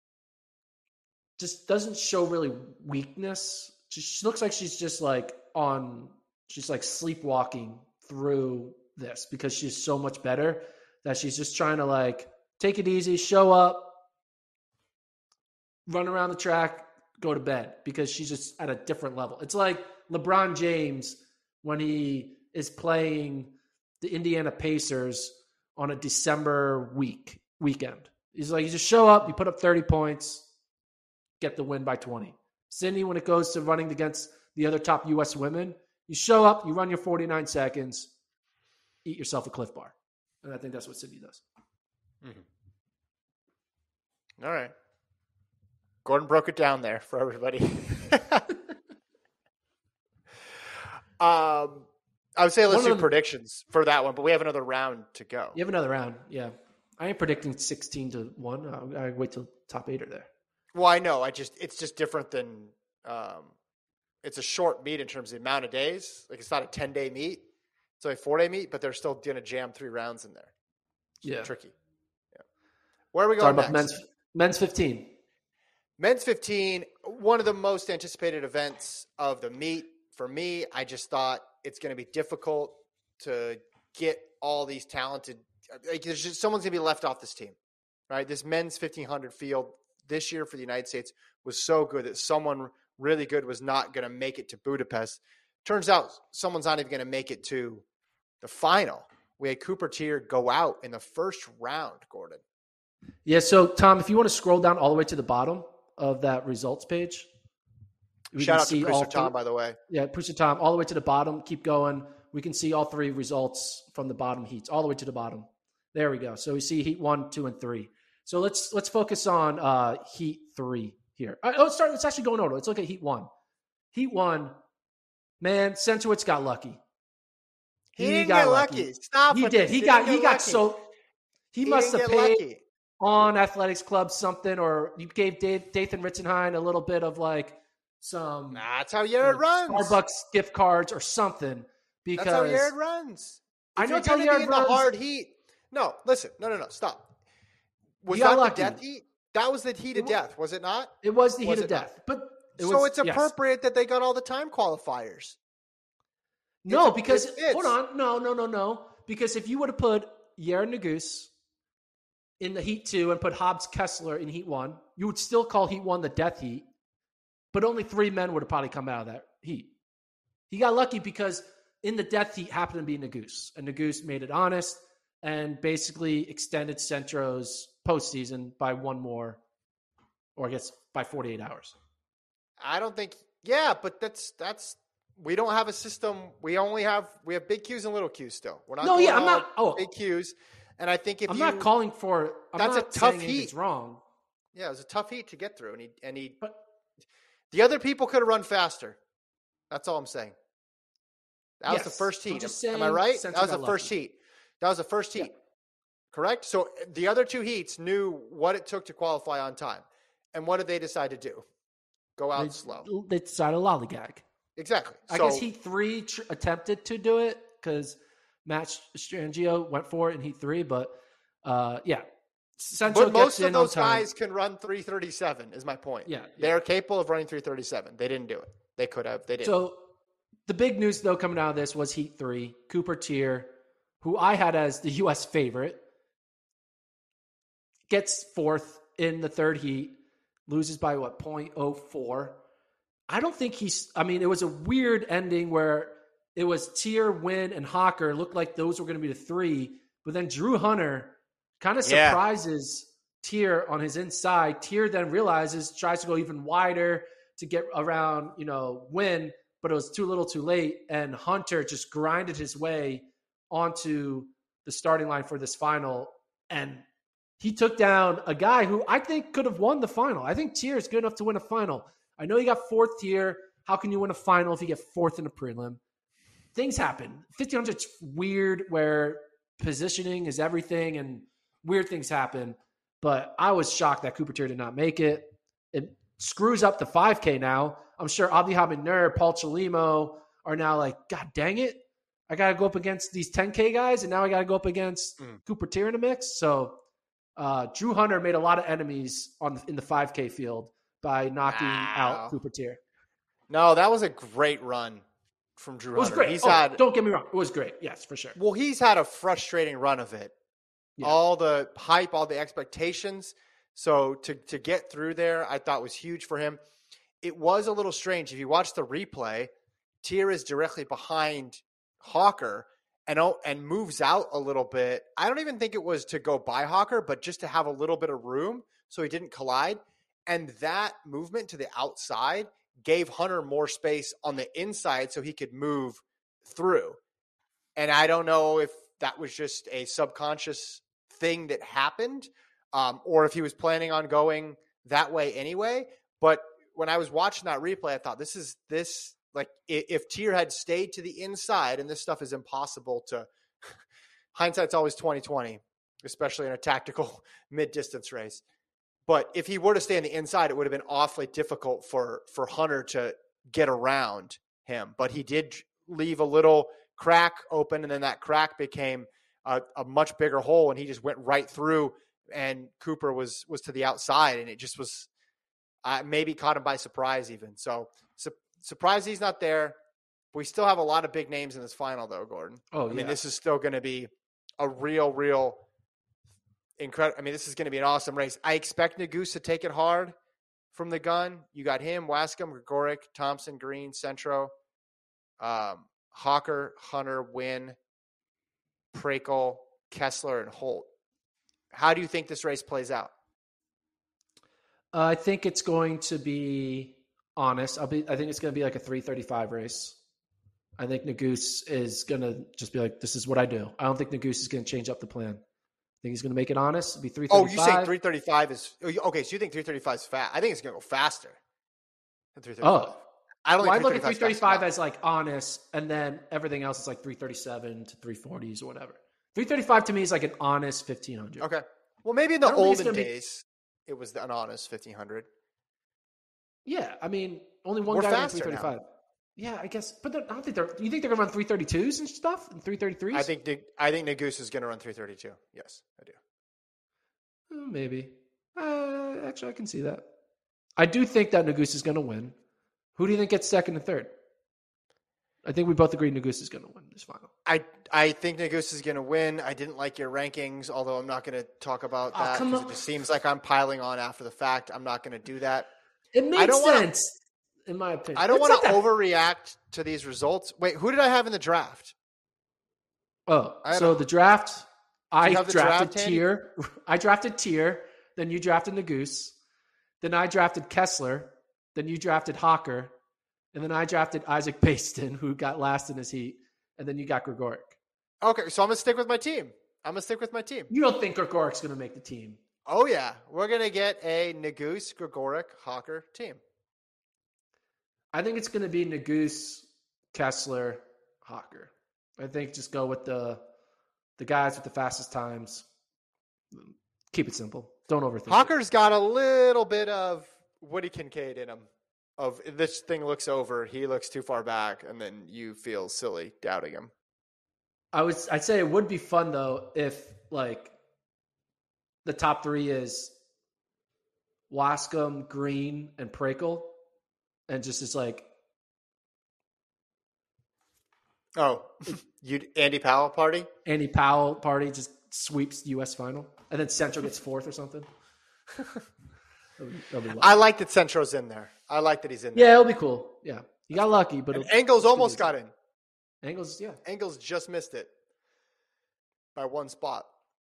Speaker 5: just doesn't show really weakness. She looks like she's just like on, she's like sleepwalking through this because she's so much better that she's just trying to like take it easy, show up, run around the track, go to bed because she's just at a different level. It's like LeBron James when he is playing the Indiana Pacers on a December week weekend. He's like, you just show up, you put up thirty points, get the win by twenty. Sydney, when it goes to running against the other top U S women, you show up, you run your forty-nine seconds, eat yourself a Cliff Bar. And I think that's what Sydney does.
Speaker 4: Mm-hmm. All right. Gordon broke it down there for everybody. um, I would say let's do predictions for that one, but we have another round to go.
Speaker 5: You have another round, yeah. I am predicting sixteen to one. I, I wait till top eight are there.
Speaker 4: Well, I know. I just it's just different than um, it's a short meet in terms of the amount of days. Like it's not a ten-day meet. It's like a four-day meet, but they're still going to jam three rounds in there. It's
Speaker 5: yeah.
Speaker 4: tricky. Yeah. Where are we going
Speaker 5: Talking
Speaker 4: next?
Speaker 5: About men's, men's fifteen.
Speaker 4: Men's fifteen, one of the most anticipated events of the meet. For me, I just thought it's going to be difficult to get all these talented like, – there's just someone's going to be left off this team, right? This men's fifteen hundred field this year for the United States was so good that someone really good was not going to make it to Budapest. Turns out someone's not even going to make it to the final. We had Cooper Teare go out in the first round, Gordon.
Speaker 5: Yeah, so, Tom, if you want to scroll down all the way to the bottom of that results page.
Speaker 4: Shout out to Producer Tom, by the way.
Speaker 5: Yeah, Producer Tom, all the way to the bottom. Keep going. We can see all three results from the bottom heats, all the way to the bottom. There we go. So we see heat one, two, and three. So let's let's focus on uh, heat three here. All right, let's start. Let's actually go in order. Let's look at heat one. Heat one, man, Centrowitz got lucky.
Speaker 4: He, he didn't got get lucky. lucky. Stop.
Speaker 5: He did.
Speaker 4: This.
Speaker 5: He,
Speaker 4: he
Speaker 5: got. He got
Speaker 4: lucky.
Speaker 5: so. He, he must have paid lucky. on Athletics Club something, or you gave Dave, Dathan Ritzenhein a little bit of like some.
Speaker 4: Nah, that's how Yared runs.
Speaker 5: Starbucks gift cards or something. Because
Speaker 4: that's how Yared runs. If
Speaker 5: I know
Speaker 4: you're
Speaker 5: how
Speaker 4: Yared
Speaker 5: Yared
Speaker 4: in
Speaker 5: runs.
Speaker 4: The hard heat. No, listen. No, no, no. Stop. Was
Speaker 5: that
Speaker 4: lucky. the death heat? That was the heat
Speaker 5: It
Speaker 4: of
Speaker 5: wa-
Speaker 4: death, was it not?
Speaker 5: It was the
Speaker 4: Was
Speaker 5: heat
Speaker 4: it
Speaker 5: of
Speaker 4: not?
Speaker 5: death. But it
Speaker 4: So
Speaker 5: was,
Speaker 4: it's
Speaker 5: yes.
Speaker 4: appropriate that they got all the time qualifiers.
Speaker 5: No,
Speaker 4: It's-
Speaker 5: because
Speaker 4: it fits.
Speaker 5: hold on, no, no, no, no. Because if you would have put Yaron Nuguse in the Heat two and put Hobbs Kessler in Heat one, you would still call Heat one the death heat, but only three men would have probably come out of that heat. He got lucky because in the death heat happened to be Nuguse, and Nuguse made it honest and basically extended Centro's postseason by one more, or I guess by forty-eight hours.
Speaker 4: I don't think. Yeah, but that's that's. We don't have a system. We only have we have big Qs and little Qs still. We're not.
Speaker 5: No,
Speaker 4: going
Speaker 5: yeah, I'm
Speaker 4: all
Speaker 5: not. Oh,
Speaker 4: big Qs. And I think if
Speaker 5: I'm
Speaker 4: you,
Speaker 5: not calling for. I'm
Speaker 4: that's
Speaker 5: not
Speaker 4: a tough
Speaker 5: saying
Speaker 4: heat.
Speaker 5: anything's wrong.
Speaker 4: Yeah, it was a tough heat to get through, and he and he.
Speaker 5: But
Speaker 4: the other people could have run faster. That's all I'm saying. That
Speaker 5: Yes,
Speaker 4: was the first
Speaker 5: I'm
Speaker 4: heat.
Speaker 5: just
Speaker 4: Am I
Speaker 5: saying
Speaker 4: right?
Speaker 5: Centro
Speaker 4: That was
Speaker 5: got
Speaker 4: the first
Speaker 5: lucky.
Speaker 4: heat. That was the first heat.
Speaker 5: Yeah.
Speaker 4: Correct? So the other two heats knew what it took to qualify on time. And what did they decide to do? Go out
Speaker 5: They,
Speaker 4: slow.
Speaker 5: they decided to lollygag.
Speaker 4: Exactly.
Speaker 5: I
Speaker 4: So,
Speaker 5: guess Heat three tr- attempted to do it because Matt Strangio went for it in Heat three, but uh, yeah, Central
Speaker 4: but most
Speaker 5: gets in
Speaker 4: of those
Speaker 5: on time.
Speaker 4: guys can run three thirty-seven is my point.
Speaker 5: Yeah, yeah.
Speaker 4: They're capable of running three thirty-seven. They didn't do it. They could have. They didn't.
Speaker 5: So the big news though coming out of this was Heat three. Cooper Tier, who I had as the U S favorite, gets fourth in the third heat, loses by what point oh four. I don't think he's. I mean, it was a weird ending where it was Tier, Wynn, and Hawker looked like those were going to be the three, but then Drew Hunter kind of
Speaker 4: Yeah.
Speaker 5: surprises Tier on his inside. Tier then realizes, tries to go even wider to get around, you know, Wynn, but it was too little, too late, and Hunter just grinded his way onto the starting line for this final, and he took down a guy who I think could have won the final. I think Tier is good enough to win a final. I know you got fourth tier. How can you win a final if you get fourth in a prelim? Things happen. fifteen hundred's weird where positioning is everything and weird things happen. But I was shocked that Cooper Tier did not make it. It screws up the five K now. I'm sure Abdi Hamid Nur, Paul Chalimo are now like, God dang it. I got to go up against these ten K guys, and now I got to go up against
Speaker 4: Mm.
Speaker 5: Cooper Tier in the mix. So uh, Drew Hunter made a lot of enemies on in the five K field by knocking
Speaker 4: Wow.
Speaker 5: out Cooper Tier.
Speaker 4: No, that was a great run from Drew
Speaker 5: It was
Speaker 4: Hunter.
Speaker 5: great.
Speaker 4: He's
Speaker 5: Oh,
Speaker 4: had
Speaker 5: don't get me wrong. It was great. Yes, for sure.
Speaker 4: well, he's had a frustrating run of it.
Speaker 5: Yeah.
Speaker 4: All the hype, all the expectations. So to to get through there, I thought was huge for him. It was a little strange. If you watch the replay, Tier is directly behind Hawker and and moves out a little bit. I don't even think it was to go by Hawker, but just to have a little bit of room so he didn't collide. And that movement to the outside gave Hunter more space on the inside so he could move through. And I don't know if that was just a subconscious thing that happened um, or if he was planning on going that way anyway. But when I was watching that replay, I thought this is this like i- if Tier had stayed to the inside, and this stuff is impossible to hindsight's always twenty twenty, especially in a tactical mid distance race. But if he were to stay on the inside, it would have been awfully difficult for, for Hunter to get around him. But he did leave a little crack open, and then that crack became a, a much bigger hole, and he just went right through, and Cooper was was to the outside, and it just was uh, maybe caught him by surprise even. So su- surprised he's not there. We still have a lot of big names in this final, though, Gordon.
Speaker 5: Oh,
Speaker 4: I mean,
Speaker 5: yeah.
Speaker 4: this is still going to be a real, real incredible. I mean, this is going to be an awesome race. I expect Nuguse to take it hard from the gun. You got him, Wascom, Gregoric, Thompson, Green, Centro, um, Hawker, Hunter, Wynn, Prakel, Kessler, and Holt. How do you think this race plays out?
Speaker 5: Uh, I think it's going to be honest. I'll be. I think it's going to be like a three thirty-five race. I think Nuguse is going to just be like, this is what I do. I don't think Nuguse is going to change up the plan. I think he's going to make it honest. It'll be three
Speaker 4: Oh,
Speaker 5: thirty-five.
Speaker 4: you say three thirty-five is okay. So you think three thirty-five is fast? I think it's going to go faster than three thirty-five.
Speaker 5: Oh,
Speaker 4: I don't
Speaker 5: well, I
Speaker 4: think
Speaker 5: look at three
Speaker 4: 335 's fast
Speaker 5: thirty-five
Speaker 4: enough.
Speaker 5: as like honest, and then everything else is like three thirty-seven to three forties or whatever. three thirty-five to me is like an honest fifteen hundred.
Speaker 4: Okay. Well, maybe in the
Speaker 5: I don't think it's
Speaker 4: olden
Speaker 5: gonna be-
Speaker 4: days, it was an honest fifteen hundred.
Speaker 5: Yeah, I mean, only one
Speaker 4: We're
Speaker 5: guy ran
Speaker 4: faster
Speaker 5: three thirty-five. Yeah, I guess, but they're- I don't think they're. You think they're gonna run three thirty-twos and stuff, and three thirty-threes?
Speaker 4: I think Nug- I think Nuguse is going to run three thirty-two. Yes, I do.
Speaker 5: maybe. Uh, actually, I can see that. I do think that Nagus is going to win. Who do you think gets second and third? I think we both agree Nagus is going to win this final.
Speaker 4: I I think Nagus is going to win. I didn't like your rankings, although I'm not going to talk about
Speaker 5: Oh,
Speaker 4: that
Speaker 5: come
Speaker 4: because
Speaker 5: on.
Speaker 4: it just seems like I'm piling on after the fact. I'm not going to do that.
Speaker 5: It
Speaker 4: I
Speaker 5: makes
Speaker 4: don't wanna-
Speaker 5: sense, in my opinion.
Speaker 4: I don't
Speaker 5: It's
Speaker 4: want to
Speaker 5: not that-
Speaker 4: overreact to these results. Wait, who did I have in the draft?
Speaker 5: Oh,
Speaker 4: I had
Speaker 5: so
Speaker 4: a-
Speaker 5: the draft, I
Speaker 4: have the
Speaker 5: drafted
Speaker 4: draft handy?
Speaker 5: Tier. I drafted Tier. Then you drafted Nagus. Then I drafted Kessler. Then you drafted Hawker. And then I drafted Isaac Baston, who got last in his heat. And then you got Gregoric.
Speaker 4: Okay, so I'm going to stick with my team. I'm going to stick with my team.
Speaker 5: You don't think Gregoric's going to make the team?
Speaker 4: Oh, yeah. We're going to get a Nagus, Gregoric, Hawker team.
Speaker 5: I think it's going to be Nagus, Kessler, Hawker. I think just go with the the guys with the fastest times. Keep it simple. Don't overthink it.
Speaker 4: Hawker's got a little bit of Woody Kincaid in him. Of this thing looks over, he looks too far back, and then you feel silly doubting him.
Speaker 5: I was I'd say it would be fun though if like the top three is Wascom, Green, and Prakel, and just is like
Speaker 4: Oh, you Andy Powell party?
Speaker 5: Andy Powell party just sweeps the U S final, and then Central gets fourth or something. That'll be, that'll be wild.
Speaker 4: I like that Centro's in there. I like that he's in there.
Speaker 5: Yeah, it'll be cool. Yeah, you got lucky, but
Speaker 4: And
Speaker 5: it'll-
Speaker 4: Engels
Speaker 5: it'll be
Speaker 4: almost
Speaker 5: good.
Speaker 4: got in.
Speaker 5: Angles. Yeah,
Speaker 4: Engels just missed it by one spot.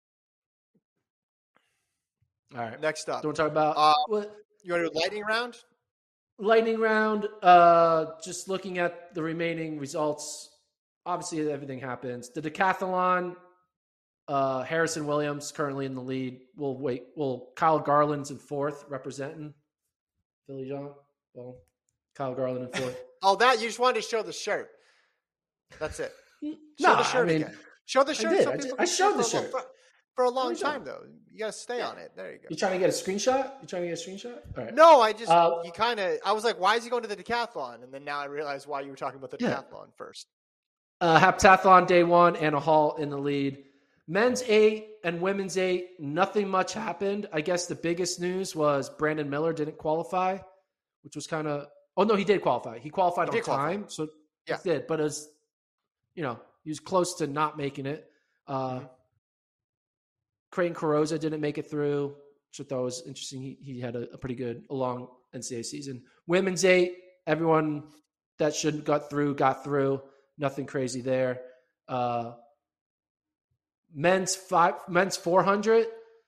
Speaker 5: all right.
Speaker 4: Next up,
Speaker 5: Don't talk about
Speaker 4: Uh,
Speaker 5: what
Speaker 4: you want to do lightning round?
Speaker 5: lightning round. Uh, just looking at the remaining results. Obviously, everything happens. The decathlon. Uh, Harrison Williams currently in the lead. We'll wait. Well, Kyle Garland's in fourth, representing Philly John. Well, Kyle Garland in fourth.
Speaker 4: Oh, that you just wanted to show the shirt. That's it. Show
Speaker 5: No,
Speaker 4: the shirt
Speaker 5: I mean,
Speaker 4: again. Show the shirt.
Speaker 5: did.
Speaker 4: so
Speaker 5: I
Speaker 4: people
Speaker 5: did.
Speaker 4: can
Speaker 5: I
Speaker 4: see
Speaker 5: showed
Speaker 4: it
Speaker 5: the
Speaker 4: for a-
Speaker 5: shirt.
Speaker 4: for, for a long
Speaker 5: What are you
Speaker 4: time
Speaker 5: talking
Speaker 4: though. You gotta stay on it. There you go.
Speaker 5: you trying to get a screenshot? You trying to get a screenshot? All right.
Speaker 4: No, I just
Speaker 5: Uh,
Speaker 4: you kind of. I was like, why is he going to the decathlon? And then now I realized why you were talking about the
Speaker 5: Yeah.
Speaker 4: decathlon first.
Speaker 5: Uh, heptathlon day one, Anna Hall in the lead. Men's eight and women's eight, nothing much happened. I guess the biggest news was Brandon Miller didn't qualify, which was kind of. Oh no, he did qualify. He qualified
Speaker 4: He
Speaker 5: on
Speaker 4: did qualify.
Speaker 5: time, so
Speaker 4: Yeah.
Speaker 5: he did. But as you know, he was close to not making it. Uh,
Speaker 4: Mhm.
Speaker 5: Creighton Carosa didn't make it through, which I thought was interesting. He he had a, a pretty good, a long N C double A season. Women's eight, everyone that shouldn't got through got through. Nothing crazy there. Uh, men's five, men's four hundred.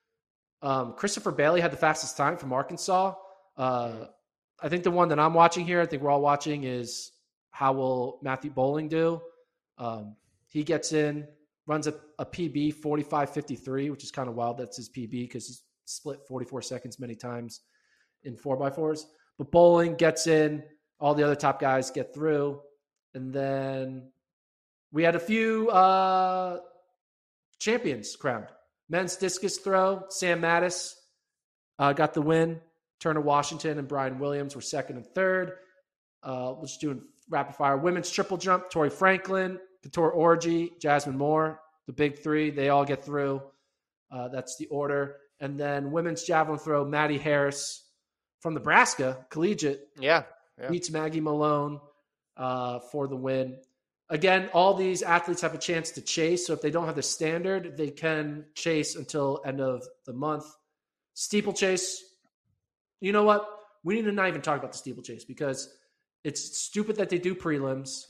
Speaker 5: Um, Christopher Bailey had the fastest time from Arkansas. Uh, I think the one that I'm watching here, I think we're all watching, is how will Matthew Bowling do? Um, he gets in, runs a, a P B forty-five fifty-three, which is kind of wild. That's his P B because he's split forty-four seconds many times in four by fours. But Bowling gets in, all the other top guys get through. And then we had a few uh, champions crowned. Men's discus throw, Sam Mattis uh, got the win. Turner Washington and Brian Williams were second and third. Uh, we're just doing rapid fire. Women's triple jump, Tori Franklin, Couture Orgy, Jasmine Moore, the big three, they all get through. Uh, that's the order. And then women's javelin throw, Maddie Harris from Nebraska, collegiate,
Speaker 4: Yeah. Yeah.
Speaker 5: beats Maggie Malone uh, for the win. Again, all these athletes have a chance to chase. So if they don't have the standard, they can chase until end of the month. Steeplechase, you know what? We need to not even talk about the steeplechase because it's stupid that they do prelims.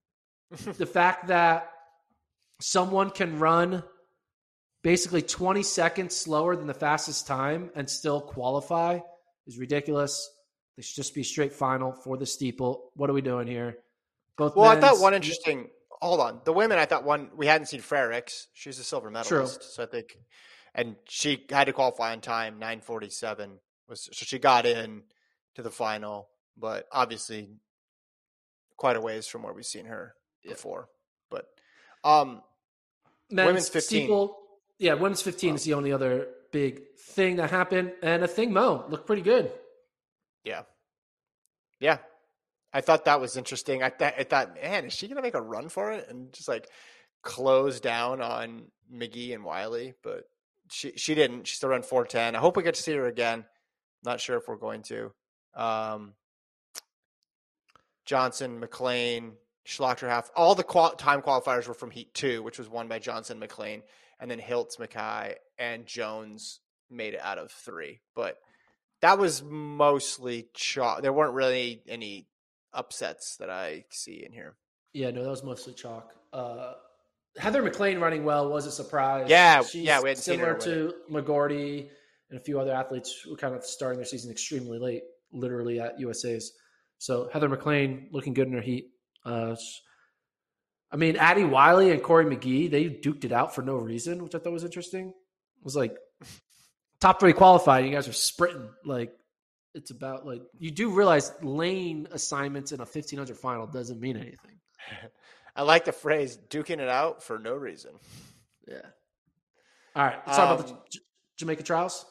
Speaker 5: The fact that someone can run basically twenty seconds slower than the fastest time and still qualify is ridiculous. They should just be straight final for the steeple. What are we doing here? Both
Speaker 4: Well, I
Speaker 5: men's-
Speaker 4: thought one interesting. Hold on, the women. I thought one we hadn't seen Frericks. She's a silver medalist, so I think, and she had to qualify on time. nine forty-seven was so she got in to the final, but obviously quite a ways from where we've seen her
Speaker 5: Yeah.
Speaker 4: before. But um,
Speaker 5: men's
Speaker 4: women's fifteen.
Speaker 5: steeple- yeah, women's fifteen
Speaker 4: Wow.
Speaker 5: is the only other big thing that happened. And a thing Mo looked pretty good.
Speaker 4: yeah, yeah. I thought that was interesting. I thought, I thought, man, is she going to make a run for it and just like close down on McGee and Wiley? But she she didn't. She still ran four ten. I hope we get to see her again. Not sure if we're going to. Um, Johnson, McLean, Schlachterhalf, all the qual- time qualifiers were from Heat two, which was won by Johnson, McLean, and then Hiltz, Mackay, and Jones made it out of three. But that was mostly chalk. There weren't really any upsets that I see in here.
Speaker 5: Yeah, no, that was mostly chalk. Uh, Heather McLean running well was a surprise.
Speaker 4: Yeah,
Speaker 5: She's
Speaker 4: yeah, we hadn't seen
Speaker 5: similar
Speaker 4: her
Speaker 5: to McGorty and a few other athletes who kind of starting their season extremely late, literally at U S A's. So Heather McLean looking good in her heat. Uh, I mean, Addie Wiley and Corey McGee, they duked it out for no reason, which I thought was interesting. It was like top three qualified. You guys are sprinting. Like, it's about like, you do realize lane assignments in a fifteen hundred final doesn't mean anything.
Speaker 4: I like the phrase duking it out for no reason.
Speaker 5: Yeah. All right. Let's talk
Speaker 4: Um,
Speaker 5: about the J- Jamaica trials.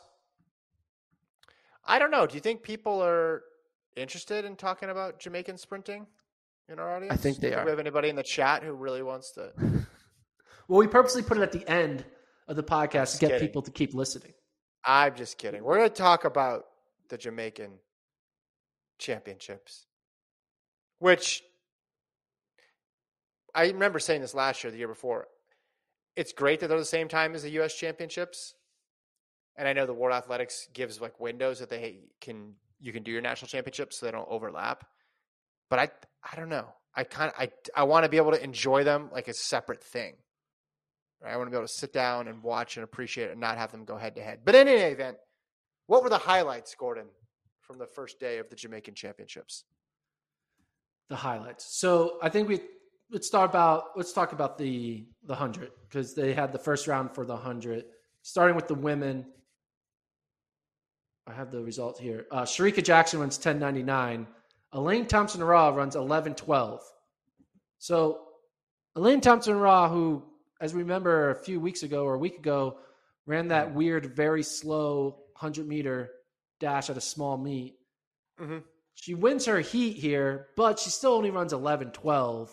Speaker 4: I don't know. Do you think people are interested in talking about Jamaican sprinting in our audience?
Speaker 5: I think they
Speaker 4: Do
Speaker 5: are.
Speaker 4: we have anybody in the chat who really wants to?
Speaker 5: Well, we purposely put it at the end of the podcast to get
Speaker 4: kidding.
Speaker 5: people to keep listening.
Speaker 4: I'm just kidding. We're going to talk about the Jamaican championships, which I remember saying this last year, the year before. It's great that they're the same time as the U S championships. And I know the World Athletics gives like windows that they can, you can do your national championships so they don't overlap. But I, I don't know. I kind of, I, I want to be able to enjoy them like a separate thing. Right? I want to be able to sit down and watch and appreciate it and not have them go head to head. But in any event, what were the highlights, Gordon, from the first day of the Jamaican championships?
Speaker 5: The highlights. So I think we let's start about let's talk about the the hundred because they had the first round for the hundred. Starting with the women, I have the result here. Uh, Sharika Jackson runs ten ninety-nine. Elaine Thompson-Raw runs eleven twelve. So Elaine Thompson-Raw, who, as we remember a few weeks ago or a week ago, ran that weird, very slow hundred meter dash at a small meet.
Speaker 4: Mm-hmm.
Speaker 5: She wins her heat here, but she still only runs eleven twelve.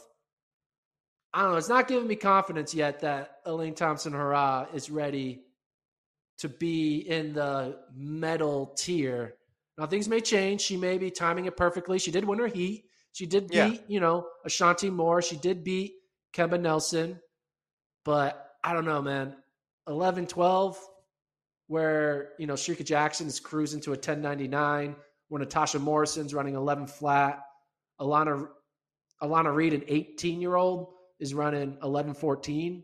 Speaker 5: I don't know. It's not giving me confidence yet that Elaine Thompson-Herah is ready to be in the medal tier. Now, things may change. She may be timing it perfectly. She did win her heat. She did beat,
Speaker 4: Yeah.
Speaker 5: you know, Ashanti Moore. She did beat Kemba Nelson. But I don't know, man. eleven twelve, where, you know, Sharika Jackson is cruising to a ten ninety-nine, where Natasha Morrison's running eleven flat. Alana, Alana Reed, an eighteen-year-old, is running eleven fourteen.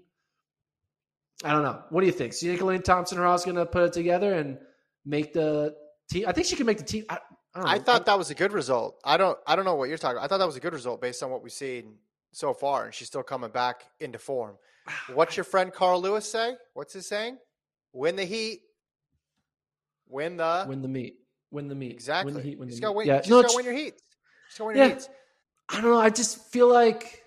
Speaker 5: I don't know. What do you think? So you think Elaine Thompson-Herah is going to put it together and make the team? I think she can make the team. I, I, don't know.
Speaker 4: I thought that was a good result. I don't I don't know what you're talking about. I thought that was a good result based on what we've seen so far, and she's still coming back into form. What's your friend Carl Lewis say? What's he saying? Win the heat. Win the
Speaker 5: Win the meet. Win the meet.
Speaker 4: Exactly.
Speaker 5: Win the heat. Win the
Speaker 4: just
Speaker 5: meet.
Speaker 4: go win.
Speaker 5: Yeah.
Speaker 4: Just
Speaker 5: No,
Speaker 4: go
Speaker 5: it's-
Speaker 4: win your heat. Just go win
Speaker 5: Yeah.
Speaker 4: your heats.
Speaker 5: I don't know. I just feel like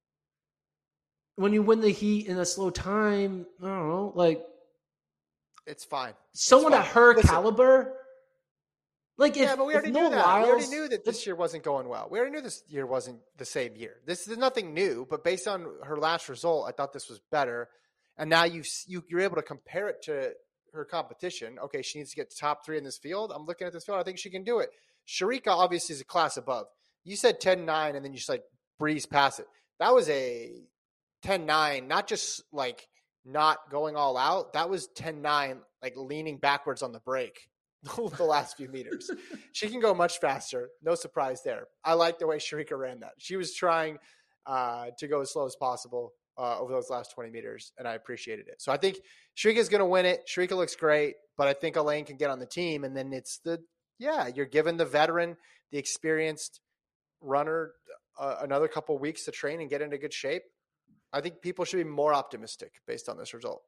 Speaker 5: when you win the heat in a slow time, I don't know, like
Speaker 4: It's fine. It's
Speaker 5: someone
Speaker 4: fine.
Speaker 5: at her
Speaker 4: Listen,
Speaker 5: caliber. Like if,
Speaker 4: yeah, but we
Speaker 5: if
Speaker 4: already
Speaker 5: Noah
Speaker 4: knew that.
Speaker 5: Lyles,
Speaker 4: we already knew that
Speaker 5: if-
Speaker 4: this year wasn't going well. We already knew this year wasn't the same year. This is nothing new, but based on her last result, I thought this was better. And now you you you're able to compare it to her competition. Okay, she needs to get to top three in this field. I'm looking at this field. I think she can do it. Sharika obviously is a class above. You said ten nine, and then you just like breeze past it. That was a ten nine, not just like not going all out. That was ten nine, like leaning backwards on the brake the last few meters. She can go much faster. No surprise there. I like the way Sharika ran that. She was trying uh, to go as slow as possible uh, over those last twenty meters, and I appreciated it. So I think Sharika's going to win it. Sharika looks great, but I think Elaine can get on the team, and then it's the, yeah, you're giving the veteran, the experienced runner uh, another couple weeks to train and get into good shape. I think people should be more optimistic based on this result.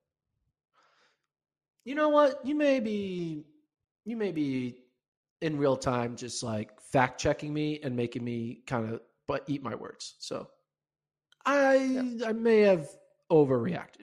Speaker 5: You know what? You may be, you may be in real time, just like fact checking me and making me kind of, but eat my words. So I, yeah. I may have overreacted.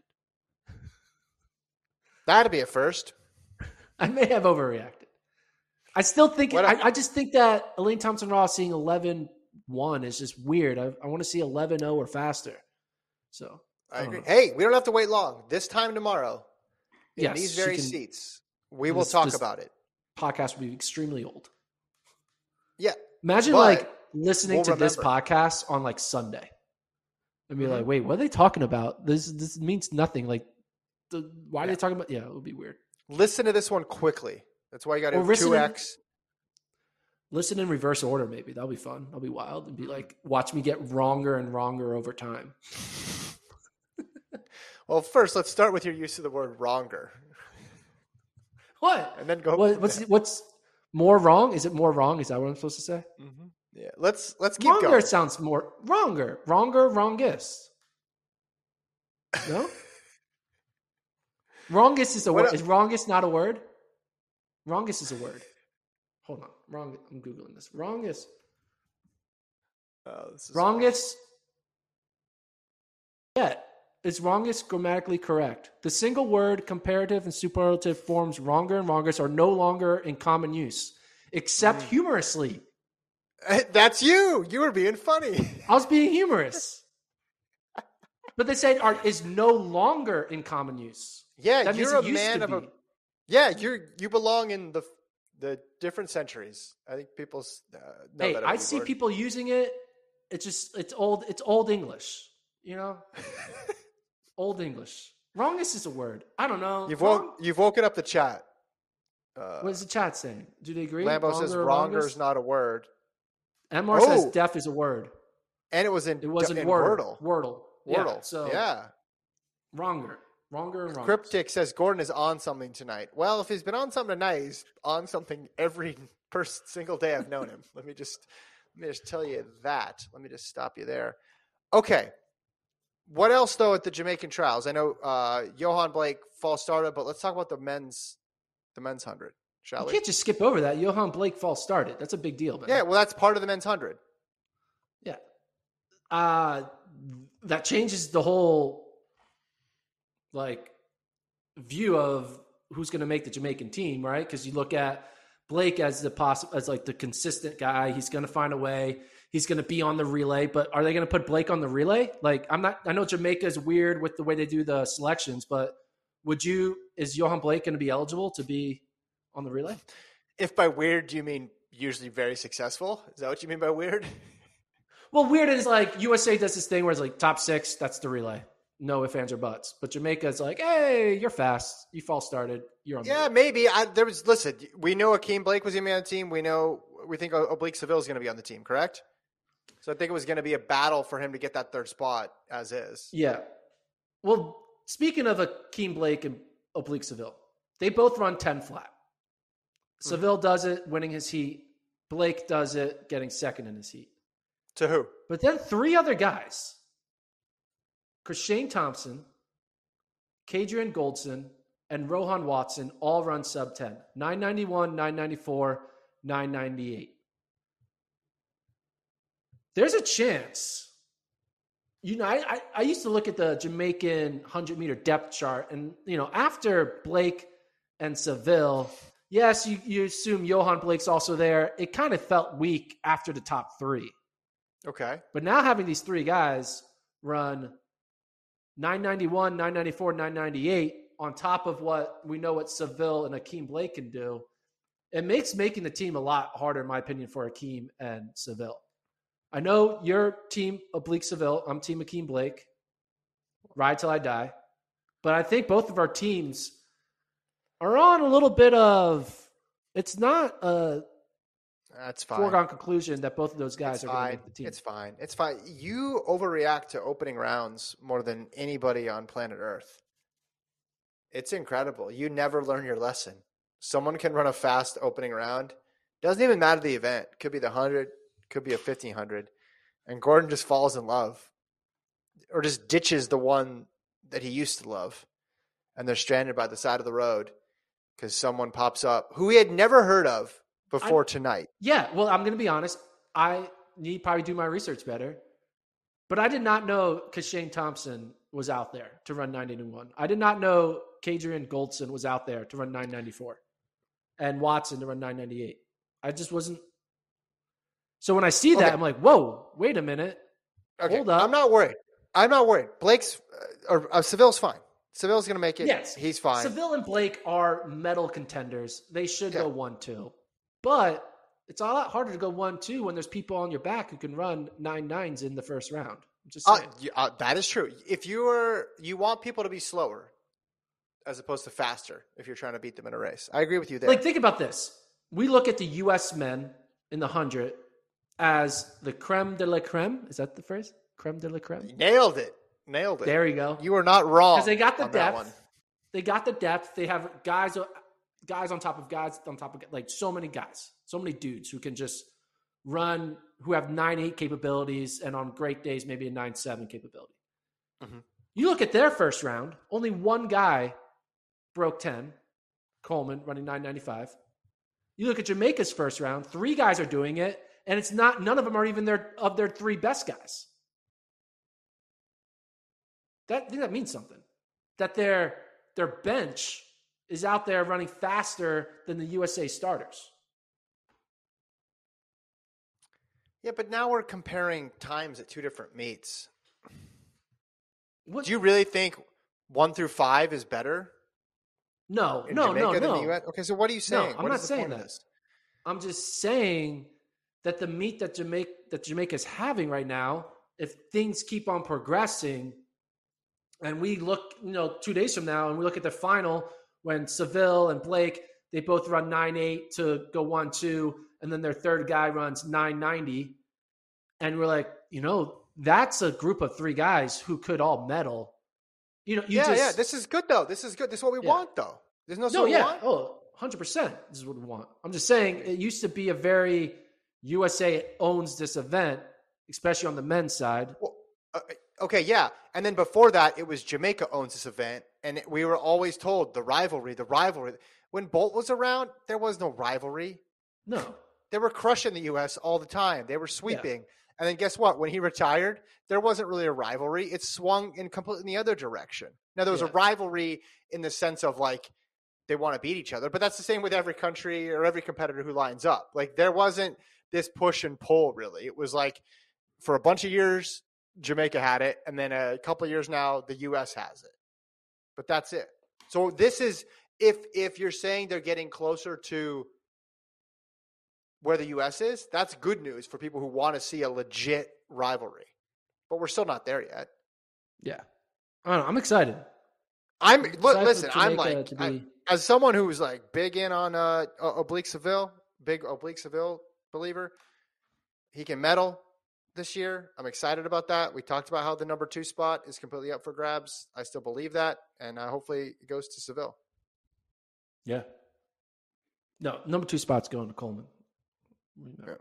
Speaker 4: That'd be a first.
Speaker 5: I may have overreacted. I still think, I, I just think that Elaine Thompson-Raw seeing eleven one is just weird. I, I want to see eleven oh or faster. So
Speaker 4: I, I agree. Know. Hey, we don't have to wait long. This time tomorrow, in
Speaker 5: yes,
Speaker 4: these
Speaker 5: she
Speaker 4: very
Speaker 5: can-
Speaker 4: seats, we
Speaker 5: and
Speaker 4: will
Speaker 5: this-
Speaker 4: talk
Speaker 5: this
Speaker 4: about it.
Speaker 5: Podcast will be extremely old.
Speaker 4: Yeah.
Speaker 5: Imagine
Speaker 4: but
Speaker 5: like listening
Speaker 4: we'll
Speaker 5: to this
Speaker 4: remember.
Speaker 5: podcast on like Sunday and be
Speaker 4: Mhm.
Speaker 5: like, wait, what are they talking about? This this means nothing. Like, the, why are
Speaker 4: Yeah.
Speaker 5: they talking about? Yeah, it would be weird.
Speaker 4: Listen to this one quickly. That's why you got to
Speaker 5: Or
Speaker 4: do
Speaker 5: listen
Speaker 4: two
Speaker 5: in-
Speaker 4: X.
Speaker 5: Listen in reverse order, maybe. That'll be fun. That'll be wild. And be
Speaker 4: Mm-hmm.
Speaker 5: like, watch me get wronger and wronger over time.
Speaker 4: Well, first, let's start with your use of the word wronger.
Speaker 5: What?
Speaker 4: And then go.
Speaker 5: What
Speaker 4: from
Speaker 5: what's
Speaker 4: there.
Speaker 5: what's more wrong? Is it more wrong? Is that what I'm supposed to say?
Speaker 4: Mhm. Yeah. Let's let's keep
Speaker 5: Wronger
Speaker 4: going.
Speaker 5: sounds more wronger. Wronger, wrongest. No? Wrongest is a
Speaker 4: What
Speaker 5: word.
Speaker 4: a-
Speaker 5: Is wrongest not a word? Wrongest is a word. Hold on. Wrong. I'm Googling this. Wrongest.
Speaker 4: Oh, this is
Speaker 5: Wrongest. Yeah. Is wrongest grammatically correct? The single word comparative and superlative forms wronger and wrongest are no longer in common use, except
Speaker 4: Mm.
Speaker 5: humorously.
Speaker 4: That's you. You were being funny.
Speaker 5: I was being humorous. But they said are, is no longer in common use.
Speaker 4: Yeah,
Speaker 5: That means
Speaker 4: you're a
Speaker 5: it used
Speaker 4: man
Speaker 5: to
Speaker 4: of a.
Speaker 5: be.
Speaker 4: Yeah, you're you belong in the the different centuries. I think people uh, know
Speaker 5: Hey,
Speaker 4: that.
Speaker 5: I
Speaker 4: already,
Speaker 5: see
Speaker 4: Gordon.
Speaker 5: people using it. It's just it's old. It's old English. You know, old English. Wrongest is a word. I don't know.
Speaker 4: You've
Speaker 5: Wrong-
Speaker 4: woke, you've woken up the chat. Uh,
Speaker 5: what is the chat saying? Do they agree?
Speaker 4: Lambo says
Speaker 5: Wronger or
Speaker 4: wronger
Speaker 5: wrongest?
Speaker 4: is not a word,
Speaker 5: M R says
Speaker 4: Oh.
Speaker 5: deaf is a word.
Speaker 4: and it was in
Speaker 5: It wasn't
Speaker 4: in
Speaker 5: Wordle.
Speaker 4: Wordle.
Speaker 5: Wordle.
Speaker 4: Wordle.
Speaker 5: Yeah, so
Speaker 4: yeah.
Speaker 5: wronger. Wronger and wrongest.
Speaker 4: Cryptic says Gordon is on something tonight. Well, if he's been on something tonight, he's on something every first single day I've known him. Let me just let me just tell you that. Let me just stop you there. Okay. What else though at the Jamaican trials? I know uh, Johan Blake false started, but let's talk about the men's the men's hundred, shall
Speaker 5: You
Speaker 4: we?
Speaker 5: can't just skip over that. Johan Blake false started. That's a big deal, man.
Speaker 4: Yeah, well, that's part of the men's hundred.
Speaker 5: Yeah. Uh, that changes the whole like view of who's going to make the Jamaican team, right? Because you look at Blake as the possible as like the consistent guy. He's going to find a way. He's going to be on the relay, but are they going to put Blake on the relay? Like I'm not. I know Jamaica is weird with the way they do the selections, but would you? Is Johan Blake going to be eligible to be on the relay?
Speaker 4: If by weird do you mean usually very successful? Is that what you mean by weird?
Speaker 5: Well, weird is like U S A does this thing where it's like top six, that's the relay. No ifs, ands, or buts. But Jamaica is like, hey, you're fast. You false started. You're on the
Speaker 4: Yeah,
Speaker 5: relay.
Speaker 4: maybe. I, there was. Listen, we know Akeem Blake was going to be on the team. We know we think Oblique Seville is going to be on the team. Correct. So I think it was going to be a battle for him to get that third spot as is.
Speaker 5: Yeah. Well, speaking of Akeem Blake and Oblique Seville, they both run ten flat. Seville does it, winning his heat. Blake does it, getting second in his heat.
Speaker 4: To who?
Speaker 5: But then three other guys, Shane Thompson, Kadrian Goldson, and Rohan Watson all run sub ten. nine ninety-one, nine ninety-four, nine ninety-eight. There's a chance. You know, I, I, I used to look at the Jamaican one hundred meter depth chart, and, you know, after Blake and Seville, yes, you, you assume Johan Blake's also there. It kind of felt weak after the top three.
Speaker 4: Okay.
Speaker 5: But now having these three guys run nine ninety-one, nine ninety-four, nine ninety-eight on top of what we know what Seville and Akeem Blake can do, it makes making the team a lot harder, in my opinion, for Akeem and Seville. I know you're team Oblique Seville. I'm team Akeem Blake. Ride till I die. But I think both of our teams are on a little bit of, it's not a
Speaker 4: That's fine.
Speaker 5: foregone conclusion that both of those guys
Speaker 4: It's
Speaker 5: are going to
Speaker 4: fine.
Speaker 5: make the team.
Speaker 4: It's fine. It's fine. You overreact to opening rounds more than anybody on planet Earth. It's incredible. You never learn your lesson. Someone can run a fast opening round. Doesn't even matter the event. Could be the hundred, could be a fifteen hundred, and Gordon just falls in love, or just ditches the one that he used to love, and they're stranded by the side of the road because someone pops up who he had never heard of before
Speaker 5: I-
Speaker 4: tonight.
Speaker 5: Yeah, well, I'm going to be honest. I need to probably do my research better. But I did not know Shane Thompson was out there to run nine eighty-one. I did not know Kadrian Goldson was out there to run nine ninety-four and Watson to run nine ninety-eight. I just wasn't. So when I see that,
Speaker 4: Okay.
Speaker 5: I'm like, whoa, wait a minute.
Speaker 4: Okay,
Speaker 5: Hold up.
Speaker 4: I'm not worried. I'm not worried. Blake's uh, or uh, Seville's fine. Seville's going to make it.
Speaker 5: Yes.
Speaker 4: He's fine.
Speaker 5: Seville and Blake are medal contenders. They should
Speaker 4: Yeah.
Speaker 5: go one two. But it's a lot harder to go one two when there's people on your back who can run nine nines in the first round. I'm just
Speaker 4: Uh,
Speaker 5: saying.
Speaker 4: y- uh, that is true. If you are, you want people to be slower as opposed to faster if you're trying to beat them in a race. I agree with you there.
Speaker 5: Like, think about this. We look at the U S men in the one hundred as the creme de la creme. Is that the phrase? Creme de la creme?
Speaker 4: Nailed it. Nailed it.
Speaker 5: There you go.
Speaker 4: You are not wrong.
Speaker 5: Because they got the
Speaker 4: on that one.
Speaker 5: depth. They got the depth. They have guys, guys on top of guys on top of like so many guys, so many dudes who can just run, who have nine eight capabilities, and on great days maybe a nine seven capability.
Speaker 4: Mm-hmm.
Speaker 5: You look at their first round. Only one guy broke ten. Coleman running nine ninety-five. You look at Jamaica's first round. Three guys are doing it, and it's not. None of them are even their of their three best guys. That I think that means something. That their their bench is out there running faster than the U S A starters.
Speaker 4: Yeah, but now we're comparing times at two different meets.
Speaker 5: What?
Speaker 4: Do you really think one through five is better
Speaker 5: No,
Speaker 4: in
Speaker 5: no,
Speaker 4: Jamaica
Speaker 5: no,
Speaker 4: than
Speaker 5: no.
Speaker 4: the U S? Okay, so what are you saying?
Speaker 5: I'm
Speaker 4: What
Speaker 5: not
Speaker 4: is the
Speaker 5: saying
Speaker 4: point of
Speaker 5: that.
Speaker 4: this?
Speaker 5: I'm just saying that the meet that Jamaica that Jamaica's having right now, if things keep on progressing, and we look, you know, two days from now, and we look at the final when Seville and Blake, they both run nine eight to go one two, and then their third guy runs nine ninety, and we're like, you know, that's a group of three guys who could all medal. You know, you
Speaker 4: yeah,
Speaker 5: just,
Speaker 4: yeah. This is good though. This is good. This is what we
Speaker 5: Yeah.
Speaker 4: want though. There's no,
Speaker 5: No,
Speaker 4: what we
Speaker 5: yeah.
Speaker 4: want.
Speaker 5: Oh, one hundred percent. This is what we want. I'm just saying it used to be a very U S A owns this event, especially on the men's side.
Speaker 4: Well, uh, okay, yeah. And then before that, it was Jamaica owns this event. And it- we were always told the rivalry, the rivalry. When Bolt was around, there was no rivalry.
Speaker 5: No.
Speaker 4: They were crushing the U S all the time. They were sweeping. And then guess what? When he retired, there wasn't really a rivalry. It swung in completely the other direction. Now, there was
Speaker 5: Yeah.
Speaker 4: a rivalry in the sense of like they want to beat each other, but that's the same with every country or every competitor who lines up. Like there wasn't this push and pull really. It was like for a bunch of years, Jamaica had it. And then a couple of years now, the U S has it. But that's it. So this is, if if you're saying they're getting closer to where the U S is, that's good news for people who want to see a legit rivalry. But we're still not there yet.
Speaker 5: Yeah. I don't know. I'm excited.
Speaker 4: I'm
Speaker 5: excited
Speaker 4: look,
Speaker 5: for
Speaker 4: listen. I'm
Speaker 5: Jamaica
Speaker 4: like
Speaker 5: to be-
Speaker 4: I, as someone who's like big in on uh, Oblique Seville, big Oblique Seville believer. He can medal this year. I'm excited about that. We talked about how the number two spot is completely up for grabs. I still believe that, and uh, hopefully it goes to Seville.
Speaker 5: Yeah. No, number two spot's going to Coleman.
Speaker 4: Yeah.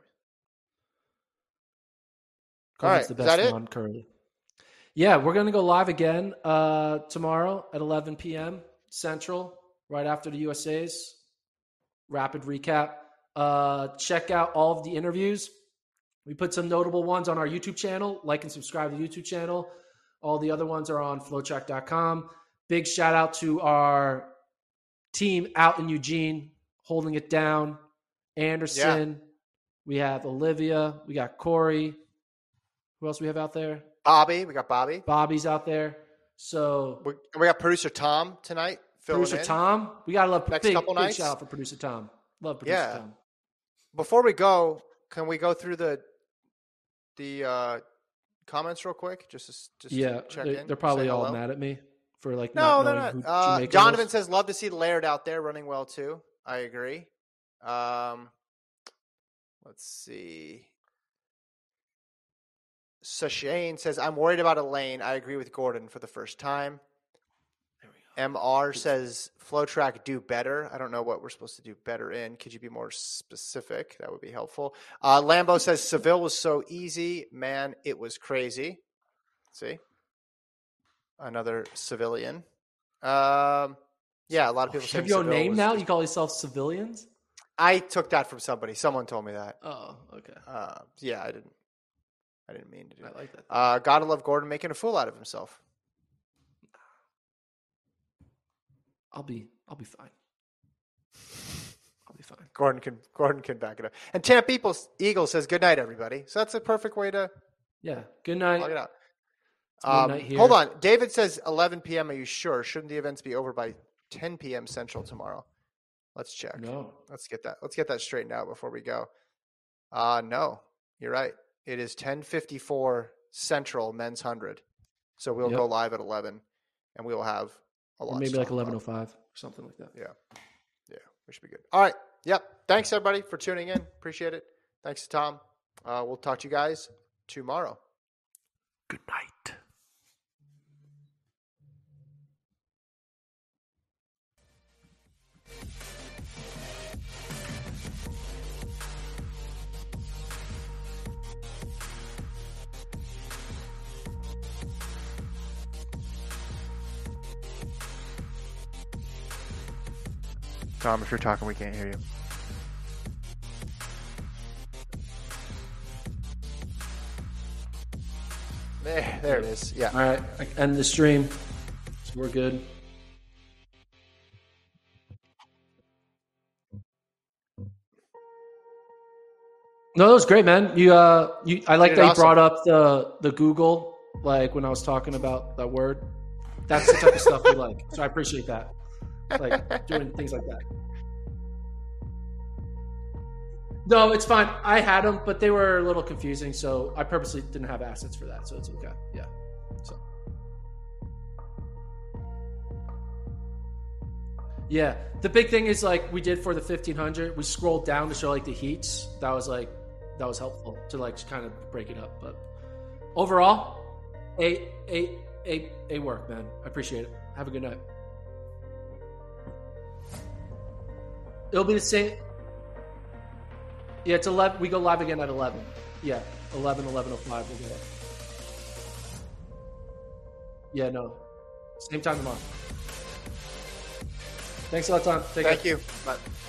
Speaker 5: Coleman's
Speaker 4: All right,
Speaker 5: the
Speaker 4: is
Speaker 5: best
Speaker 4: that it?
Speaker 5: non-curly. Yeah, we're going to go live again uh, tomorrow at eleven p.m. Central, right after the U S A's. Rapid recap. Uh, check out all of the interviews. We put some notable ones on our YouTube channel. Like and subscribe to the YouTube channel. All the other ones are on flowtrack dot com. Big shout out to our team out in Eugene, holding it down. Anderson. We have Olivia. We got Corey. Who else we have out there?
Speaker 4: Bobby, we got Bobby.
Speaker 5: Bobby's out there. So
Speaker 4: We, we got producer Tom tonight. filling
Speaker 5: producer
Speaker 4: in.
Speaker 5: Tom. We gotta love
Speaker 4: Next
Speaker 5: big,
Speaker 4: couple
Speaker 5: big
Speaker 4: nights.
Speaker 5: shout out for producer Tom. Love producer
Speaker 4: Yeah.
Speaker 5: Tom.
Speaker 4: Before we go, can we go through the the uh, comments real quick? Just to, just
Speaker 5: Yeah,
Speaker 4: to check
Speaker 5: they,
Speaker 4: in.
Speaker 5: they're probably
Speaker 4: say
Speaker 5: all
Speaker 4: hello?
Speaker 5: mad at me for like
Speaker 4: No,
Speaker 5: not
Speaker 4: they're
Speaker 5: knowing
Speaker 4: not.
Speaker 5: who
Speaker 4: Uh,
Speaker 5: Jamaica
Speaker 4: Donovan
Speaker 5: was.
Speaker 4: says, love to see Laird out there running well too. I agree. Um, let's see. Sashane says, I'm worried about Elaine. I agree with Gordon for the first time. M R says, FlowTrack do better. I don't know what we're supposed to do better in. Could you be more specific? That would be helpful. Uh, Lambo says, Seville was so easy. Man, it was crazy. See? Another civilian. Um, yeah, a lot of people
Speaker 5: You
Speaker 4: say
Speaker 5: have your
Speaker 4: Seville
Speaker 5: name
Speaker 4: was-
Speaker 5: now? You call yourself civilians?
Speaker 4: I took that from somebody. Someone told me that.
Speaker 5: Oh, okay.
Speaker 4: Uh, yeah, I didn't. I didn't mean to do
Speaker 5: I
Speaker 4: that.
Speaker 5: like that.
Speaker 4: Uh, gotta love Gordon making a fool out of himself.
Speaker 5: I'll be I'll be fine. I'll be fine.
Speaker 4: Gordon can Gordon can back it up. And Champ Eagles, Eagle says, "Good night, everybody." So that's a perfect way to
Speaker 5: Yeah. Good
Speaker 4: log
Speaker 5: night.
Speaker 4: it out. Um,
Speaker 5: midnight here.
Speaker 4: hold on. David says eleven p.m. Are you sure? Shouldn't the events be over by ten p.m. Central tomorrow? Let's check.
Speaker 5: No.
Speaker 4: Let's get that. Let's get that straightened out before we go. Uh, no, you're right. It is ten fifty-four Central men's one hundred. So we'll
Speaker 5: Yep.
Speaker 4: go live at eleven and we will have a lot
Speaker 5: Or maybe
Speaker 4: to
Speaker 5: like
Speaker 4: talk
Speaker 5: eleven oh
Speaker 4: about.
Speaker 5: five or something like that.
Speaker 4: Yeah. Yeah. We should be good. All right. Yep. Thanks everybody for tuning in. Appreciate it. Thanks to Tom. Uh, we'll talk to you guys tomorrow.
Speaker 5: Good night.
Speaker 4: Tom, if you're talking, we can't hear you. There, there it is. Yeah.
Speaker 5: All right. I end the stream. So we're good. No, that was great, man. You, uh, you. I like
Speaker 4: Did
Speaker 5: that you
Speaker 4: awesome.
Speaker 5: brought up the the Google, like when I was talking about that word. That's the type of stuff we like. So I appreciate that, like doing things like that. No, it's fine. I had them, but they were a little confusing, so I purposely didn't have assets for that. So it's okay. Yeah. So. Yeah, the big thing is like we did for the fifteen hundred. We scrolled down to show like the heats. That was like that was helpful to like kind of break it up. But overall, a a a a work, man. I appreciate it. Have a good night. It'll be the same. Yeah, it's eleven. We go live again at eleven. Yeah, eleven, eleven oh five. We'll go. Yeah, no, same time tomorrow. Thanks a lot, Tom. Take
Speaker 4: Thank
Speaker 5: care.
Speaker 4: you. Bye.